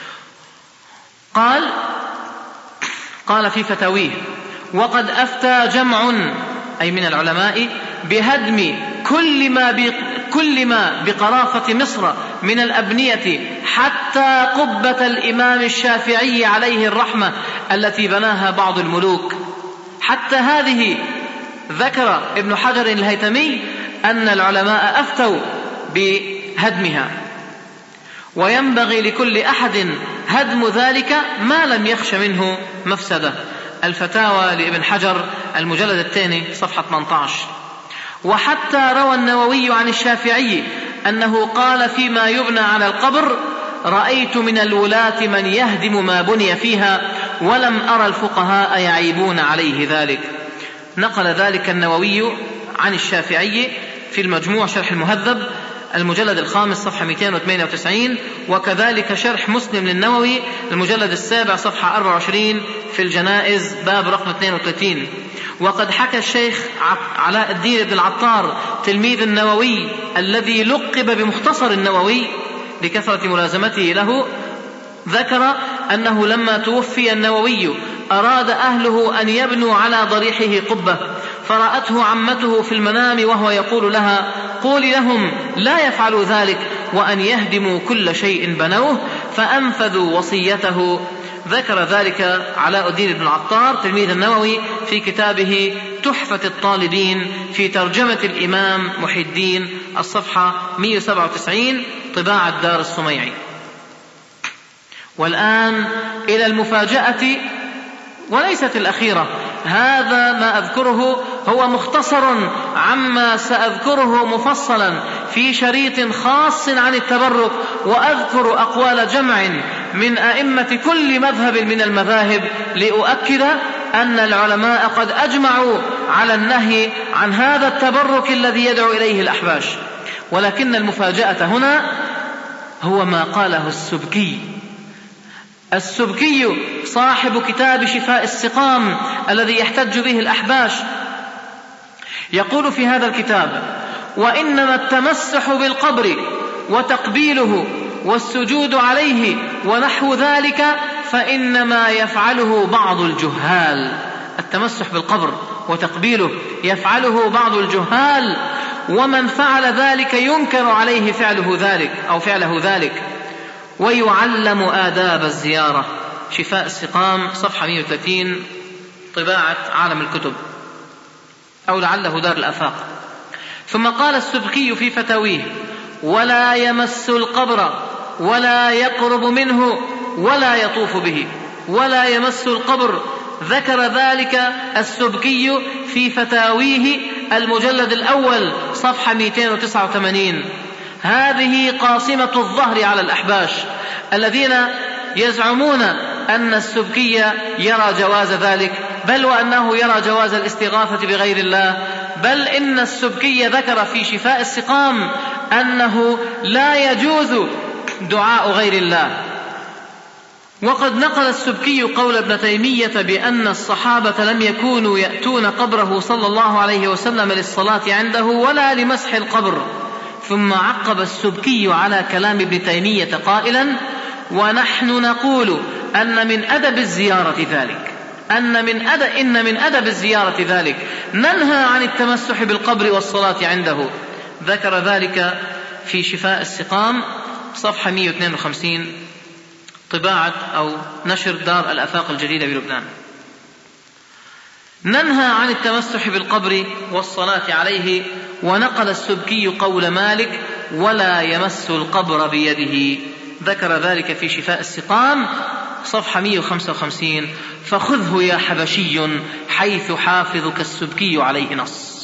قال في فتاويه: وقد أفتى جمع أي من العلماء بهدم كل ما بقرافة مصر من الأبنية، حتى قبة الإمام الشافعي عليه الرحمة التي بناها بعض الملوك، حتى هذه. ذكر ابن حجر الهيثمي أن العلماء أفتوا بهدمها، وينبغي لكل أحد هدم ذلك ما لم يخش منه مفسدة. الفتاوى لابن حجر المجلد 2 صفحة 18. وحتى روى النووي عن الشافعي أنه قال فيما يبنى على القبر: رأيت من الولاة من يهدم ما بني فيها، ولم أرى الفقهاء يعيبون عليه ذلك. نقل ذلك النووي عن الشافعي في المجموع شرح المهذب المجلد 5 صفحة 298، وكذلك شرح مسلم للنووي المجلد 7 صفحة 24 في الجنائز باب رقم 32. وقد حكى الشيخ علاء الدين بن العطار تلميذ النووي الذي لقب بمختصر النووي لكثرة ملازمته له، ذكر أنه لما توفي النووي أراد أهله أن يبنوا على ضريحه قبة، فرأته عمته في المنام وهو يقول لها: قولي لهم لا يفعلوا ذلك، وأن يهدموا كل شيء بنوه، فأنفذوا وصيته. ذكر ذلك علاء الدين بن العطار تلميذ النووي في كتابه تحفة الطالبين في ترجمة الإمام محي الدين الصفحة 197 طباعة دار الصميعي. والآن إلى المفاجأة وليست الأخيرة. هذا ما أذكره هو مختصر عما سأذكره مفصلا في شريط خاص عن التبرك، وأذكر أقوال جمع من أئمة كل مذهب من المذاهب لأؤكد أن العلماء قد أجمعوا على النهي عن هذا التبرك الذي يدعو إليه الأحباش. ولكن المفاجأة هنا هو ما قاله السبكي صاحب كتاب شفاء السقام الذي يحتج به الأحباش. يقول في هذا الكتاب: وإنما التمسح بالقبر وتقبيله والسجود عليه ونحو ذلك فإنما يفعله بعض الجهال. التمسح بالقبر وتقبيله يفعله بعض الجهال، ومن فعل ذلك ينكر عليه فعله ذلك ويعلم آداب الزيارة. شفاء السقام صفحة 130 طباعة عالم الكتب، أو لعله دار الآفاق. ثم قال السبكي في فتاويه: ولا يمس القبر ولا يقرب منه ولا يطوف به، ولا يمس القبر. ذكر ذلك السبكي في فتاويه المجلد الأول صفحة 289. هذه قاصمة الظهر على الأحباش الذين يزعمون أن السبكي يرى جواز ذلك، بل وأنه يرى جواز الاستغاثة بغير الله، بل إن السبكي ذكر في شفاء السقام أنه لا يجوز دعاء غير الله. وقد نقل السبكي قول ابن تيمية بأن الصحابة لم يكونوا يأتون قبره صلى الله عليه وسلم للصلاة عنده ولا لمسح القبر. ثم عقب السبكي على كلام ابن تيمية قائلا: ونحن نقول أن من أدب الزيارة ذلك، إن من أدب الزيارة ذلك، ننهى عن التمسح بالقبر والصلاة عنده. ذكر ذلك في شفاء السقام صفحة 152 طباعة أو نشر دار الآفاق الجديدة بلبنان. ننهى عن التمسح بالقبر والصلاة عليه. ونقل السبكي قول مالك: ولا يمس القبر بيده. ذكر ذلك في شفاء السقام صفحة 155. فخذه يا حبشي حيث حافظك السبكي عليه نص.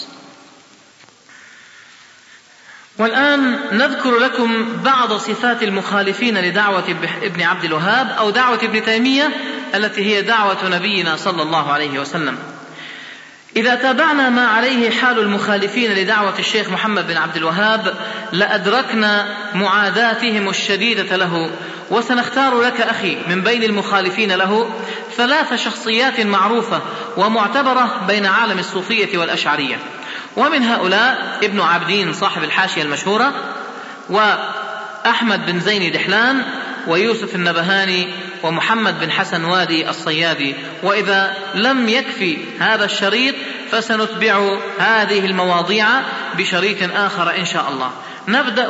والآن نذكر لكم بعض صفات المخالفين لدعوة ابن عبد الوهاب أو دعوة ابن تيمية التي هي دعوة نبينا صلى الله عليه وسلم. إذا تابعنا ما عليه حال المخالفين لدعوة الشيخ محمد بن عبد الوهاب لأدركنا معاداتهم الشديدة له. وسنختار لك أخي من بين المخالفين له 3 شخصيات معروفة ومعتبرة بين عالم الصوفية والأشعرية، ومن هؤلاء ابن عابدين صاحب الحاشية المشهورة، وأحمد بن زين دحلان، ويوسف النبهاني، ومحمد بن حسن وادي الصيادي. وإذا لم يكفي هذا الشريط فسنتبع هذه المواضيع بشريط آخر إن شاء الله. نبدأ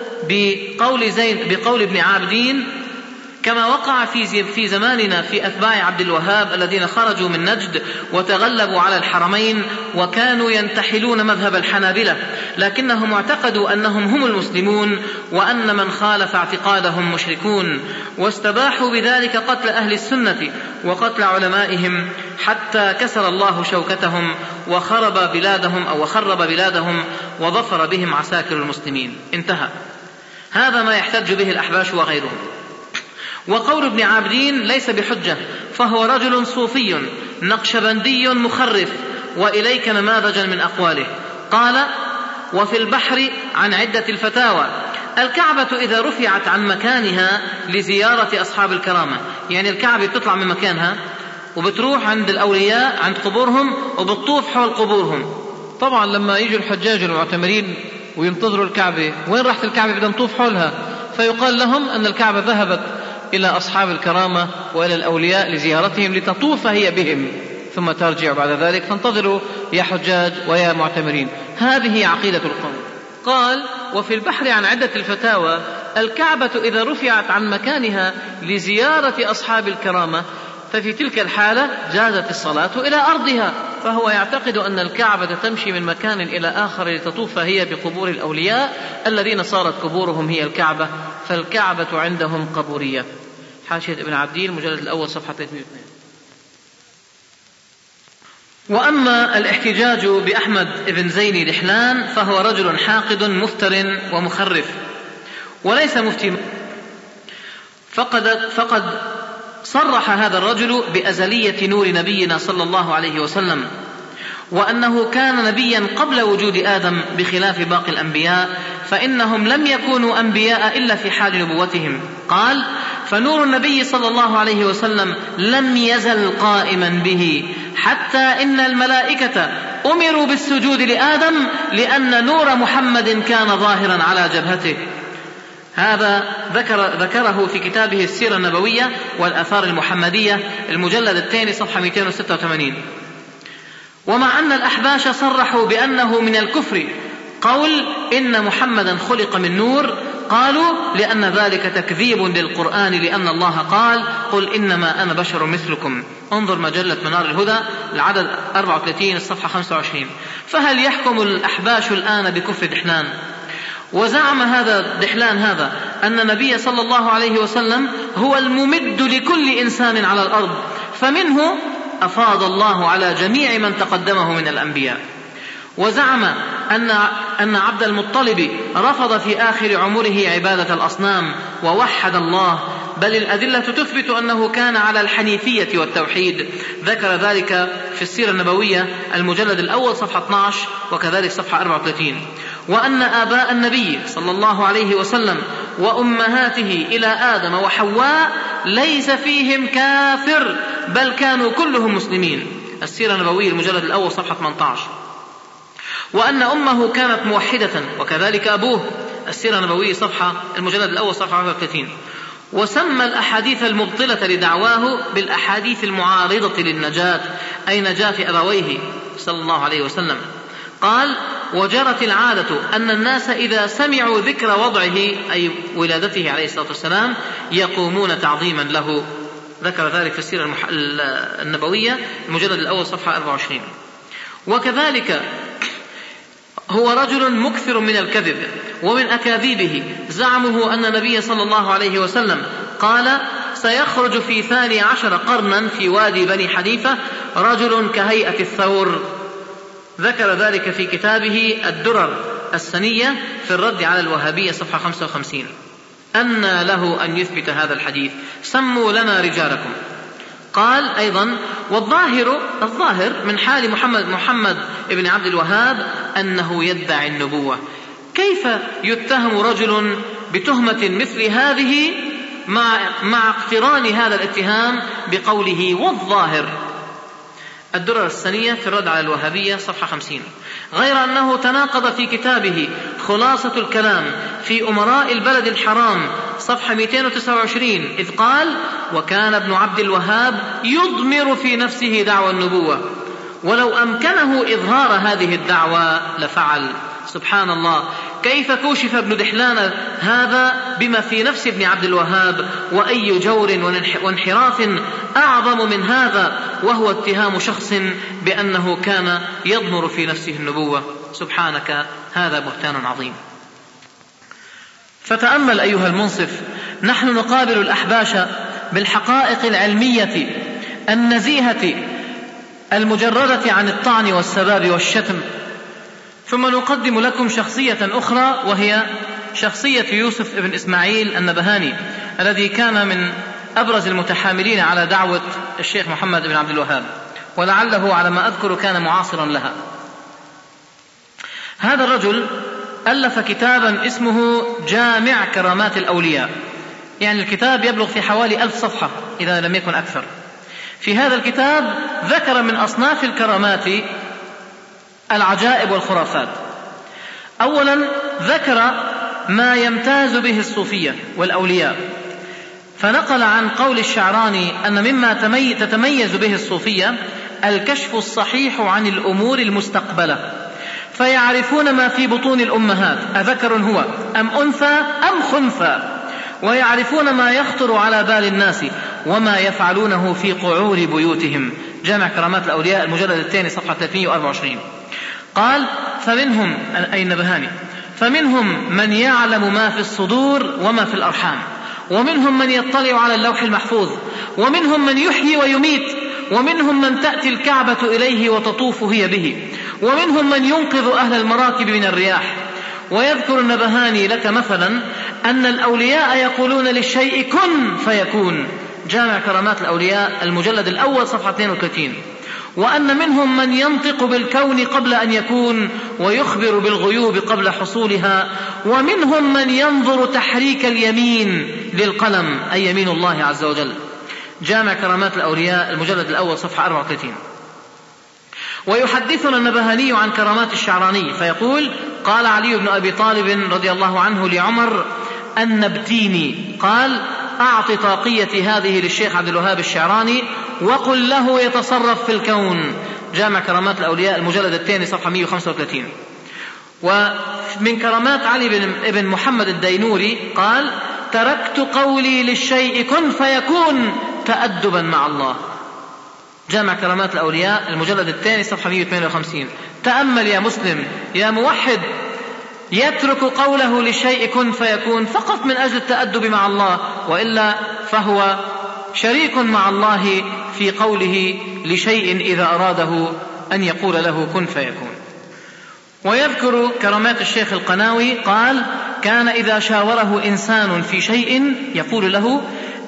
بقول ابن عابدين كما وقع في زماننا في أتباع عبد الوهاب الذين خرجوا من نجد وتغلبوا على الحرمين وكانوا ينتحلون مذهب الحنابلة، لكنهم اعتقدوا أنهم هم المسلمون وأن من خالف اعتقادهم مشركون، واستباحوا بذلك قتل أهل السنة وقتل علمائهم حتى كسر الله شوكتهم وخرب بلادهم وظفر بهم عساكر المسلمين. انتهى. هذا ما يحتج به الأحباش وغيرهم. وقول ابن عابدين ليس بحجة، فهو رجل صوفي نقشبندي مخرف. وإليك نماذجا من أقواله. قال: وفي البحر عن عدة الفتاوى: الكعبة إذا رفعت عن مكانها لزيارة أصحاب الكرامة، يعني الكعبة بتطلع من مكانها وبتروح عند الأولياء عند قبورهم وبتطوف حول قبورهم. طبعا لما يجوا الحجاج المعتمرين وينتظروا الكعبة، وين راحت الكعبة؟ بدنا نطوف حولها، فيقال لهم أن الكعبة ذهبت إلى أصحاب الكرامة وإلى الأولياء لزيارتهم لتطوف هي بهم ثم ترجع بعد ذلك، فانتظروا يا حجاج ويا معتمرين. هذه عقيدة القوم. قال: وفي البحر عن عدة الفتاوى: الكعبة إذا رفعت عن مكانها لزيارة أصحاب الكرامة ففي تلك الحالة جازت الصلاة إلى أرضها. فهو يعتقد أن الكعبة تمشي من مكان إلى آخر لتطوف هي بقبور الأولياء الذين صارت قبورهم هي الكعبة، فالكعبة عندهم قبورية. حاشية ابن عابدين المجلد الأول صفحة 302. وأما الاحتجاج بأحمد بن زين دحلان فهو رجل حاقد مفتر ومخرف وليس مفتي، فقد صرح هذا الرجل بأزلية نور نبينا صلى الله عليه وسلم، وأنه كان نبيا قبل وجود آدم بخلاف باقي الأنبياء، فإنهم لم يكونوا أنبياء إلا في حال نبوتهم. قال: فنور النبي صلى الله عليه وسلم لم يزل قائما به حتى إن الملائكة أمروا بالسجود لآدم لأن نور محمد كان ظاهرا على جبهته. هذا ذكره في كتابه السيرة النبوية والآثار المحمدية المجلد 2 صفحة 286. ومع أن الأحباش صرحوا بأنه من الكفر قول إن محمدا خلق من نور، قالوا لأن ذلك تكذيب للقرآن، لأن الله قال: قل إنما أنا بشر مثلكم. انظر مجلة منار الهدى العدد 34 الصفحة 25. فهل يحكم الأحباش الآن بكفر دحلان؟ وزعم هذا دحلان هذا أن النبي صلى الله عليه وسلم هو الممد لكل إنسان على الأرض، فمنه أفاض الله على جميع من تقدمه من الأنبياء. وزعم أن عبد المطلب رفض في آخر عمره عبادة الأصنام ووحد الله، بل الأدلة تثبت أنه كان على الحنيفية والتوحيد. ذكر ذلك في السيرة النبوية المجلد الأول صفحة 12 وكذلك صفحة 34. وأن آباء النبي صلى الله عليه وسلم وأمهاته إلى آدم وحواء ليس فيهم كافر، بل كانوا كلهم مسلمين. السيرة النبوية المجلد الأول صفحة 18. وأن أمه كانت موحدة وكذلك أبوه. السيرة النبوية المجلد الأول صفحة 34. وسمى الأحاديث المبطلة لدعواه بالأحاديث المعارضة للنجاة، أي نجاة أبويه صلى الله عليه وسلم. قال: وجرت العادة أن الناس إذا سمعوا ذكر وضعه، أي ولادته عليه الصلاة والسلام، يقومون تعظيما له. ذكر ذلك في السيرة النبوية المجلد الأول صفحة 24. وكذلك هو رجل مكثر من الكذب، ومن أكاذيبه زعمه أن النبي صلى الله عليه وسلم قال: سيخرج في 12 قرنا في وادي بني حنيفة رجل كهيئة الثور. ذكر ذلك في كتابه الدرر السنية في الرد على الوهابية صفحة 55. أنى له أن يثبت هذا الحديث؟ سموا لنا رجالكم. قال أيضا: الظاهر من حال محمد ابن عبد الوهاب أنه يدعي النبوة. كيف يتهم رجل بتهمة مثل هذه مع اقتران هذا الاتهام بقوله والظاهر؟ الدرر السنية في الرد على الوهابية صفحة 50. غير أنه تناقض في كتابه خلاصة الكلام في أمراء البلد الحرام صفحة 229 إذ قال: وكان ابن عبد الوهاب يضمر في نفسه دعوى النبوة، ولو أمكنه إظهار هذه الدعوى لفعل. سبحان الله، كيف كوشف ابن دحلان هذا بما في نفس ابن عبد الوهاب؟ وأي جور وانحراف أعظم من هذا، وهو اتهام شخص بأنه كان يضمر في نفسه النبوة. سبحانك، هذا بهتان عظيم. فتأمل أيها المنصف، نحن نقابل الأحباش بالحقائق العلمية النزيهة المجردة عن الطعن والسباب والشتم، ثم نقدم لكم شخصية أخرى، وهي شخصية يوسف بن إسماعيل النبهاني، الذي كان من أبرز المتحاملين على دعوة الشيخ محمد بن عبد الوهاب، ولعله على ما أذكر كان معاصرا لها. هذا الرجل ألف كتابا اسمه جامع كرامات الأولياء، يعني الكتاب يبلغ في حوالي 1000 صفحة إذا لم يكن أكثر. في هذا الكتاب ذكر من أصناف الكرامات العجائب والخرافات. أولا ذكر ما يمتاز به الصوفية والأولياء، فنقل عن قول الشعراني أن مما تتميز به الصوفية الكشف الصحيح عن الأمور المستقبلة، فيعرفون ما في بطون الأمهات أذكر هو أم أنثى أم خنثى، ويعرفون ما يخطر على بال الناس وما يفعلونه في قعور بيوتهم. جامع كرامات الأولياء المجلد الثاني صفحة 324. قال: فمنهم أي النبهاني فمنهم من يعلم ما في الصدور وما في الأرحام، ومنهم من يطلع على اللوح المحفوظ، ومنهم من يحيي ويميت، ومنهم من تأتي الكعبة إليه وتطوف هي به، ومنهم من ينقذ أهل المراكب من الرياح. ويذكر النبهاني لك مثلا أن الأولياء يقولون للشيء كن فيكون. جامع كرامات الأولياء المجلد الأول صفحة 32. وأن منهم من ينطق بالكون قبل أن يكون ويخبر بالغيوب قبل حصولها، ومنهم من ينظر تحريك اليمين للقلم أي يمين الله عز وجل. جامع كرامات الأولياء المجلد الأول صفحة 34. ويحدثنا النبهاني عن كرامات الشعراني فيقول: قال علي بن أبي طالب رضي الله عنه لعمر النبتيني قال: أعط طاقية هذه للشيخ عبد الوهاب الشعراني وقل له يتصرف في الكون. جامع كرامات الأولياء المجلد الثاني صفحة 135. ومن كرامات علي بن محمد الدينوري قال: تركت قولي للشيء كن فيكون تأدبا مع الله. جامع كرامات الأولياء المجلد الثاني صفحة 158. تأمل يا مسلم يا موحد، يترك قوله للشيء كن فيكون فقط من أجل التأدب مع الله، وإلا فهو شريك مع الله في قوله لشيء إذا أراده أن يقول له كن فيكون. ويذكر كرامات الشيخ القناوي قال: كان إذا شاوره إنسان في شيء يقول له: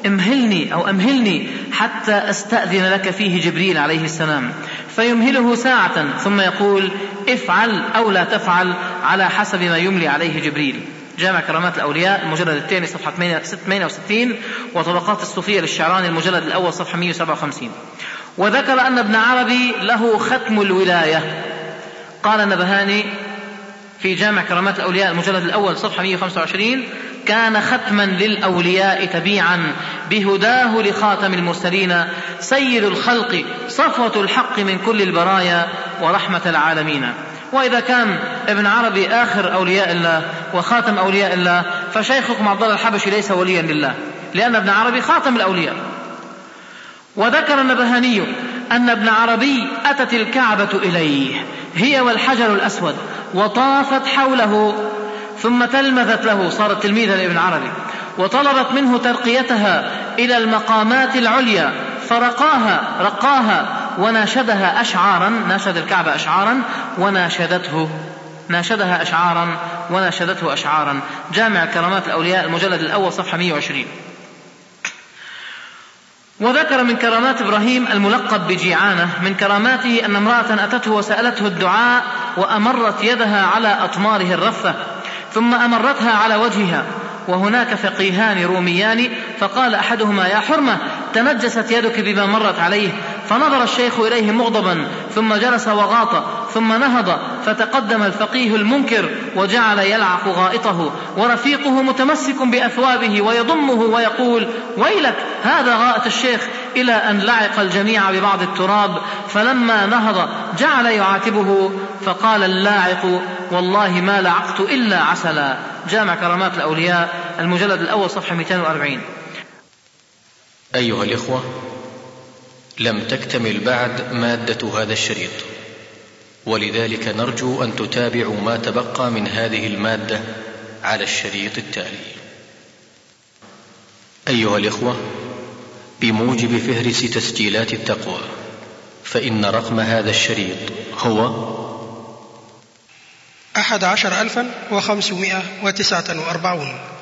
أمهلني حتى أستأذن لك فيه جبريل عليه السلام، فيمهله ساعة ثم يقول: افعل أو لا تفعل على حسب ما يملي عليه جبريل. جامع كرامات الأولياء المجلد الثاني صفحة 68، وطبقات الصوفية للشعراني المجلد الأول صفحة 157. وذكر أن ابن عربي له ختم الولاية. قال النبهاني في جامع كرامات الأولياء المجلد الأول صفحة 125: كان ختما للأولياء تبيعا بهداه لخاتم المرسلين سيد الخلق صفوة الحق من كل البرايا ورحمة العالمين. وإذا كان ابن عربي آخر أولياء الله وخاتم أولياء الله، فشيخكم عبد الله الحبشي ليس وليا لله، لأن ابن عربي خاتم الأولياء. وذكر النبهاني أن ابن عربي أتت الكعبة إليه هي والحجر الأسود وطافت حوله ثم تلمذت له، صارت تلميذا لابن عربي، وطلبت منه ترقيتها إلى المقامات العليا فرقاها وناشدها أشعارا، ناشد الكعبة أشعارا ناشدها أشعارا وناشدته أشعارا. جامع كرامات الأولياء المجلد الأول صفحة 120. وذكر من كرامات إبراهيم الملقب بجيعانة من كراماته أن امرأة أتته وسألته الدعاء وأمرت يدها على أطماره الرفة ثم أمرتها على وجهها، وهناك فقيهان روميان فقال أحدهما يا حرمة تنجست يدك بما مرت عليه، فنظر الشيخ إليه مغضبا ثم جلس وغاط ثم نهض فتقدم الفقيه المنكر وجعل يلعق غائطه ورفيقه متمسك بأثوابه ويضمه ويقول ويلك هذا غائط الشيخ، إلى أن لعق الجميع ببعض التراب. فلما نهض جعل يعاتبه فقال اللاعق والله ما لعقت إلا عسلا. جامع كرامات الأولياء المجلد الأول صفحة 240. أيها الإخوة، لم تكتمل بعد مادة هذا الشريط، ولذلك نرجو أن تتابعوا ما تبقى من هذه المادة على الشريط التالي. أيها الإخوة، بموجب فهرس تسجيلات التقوى، فإن رقم هذا الشريط هو 11,549.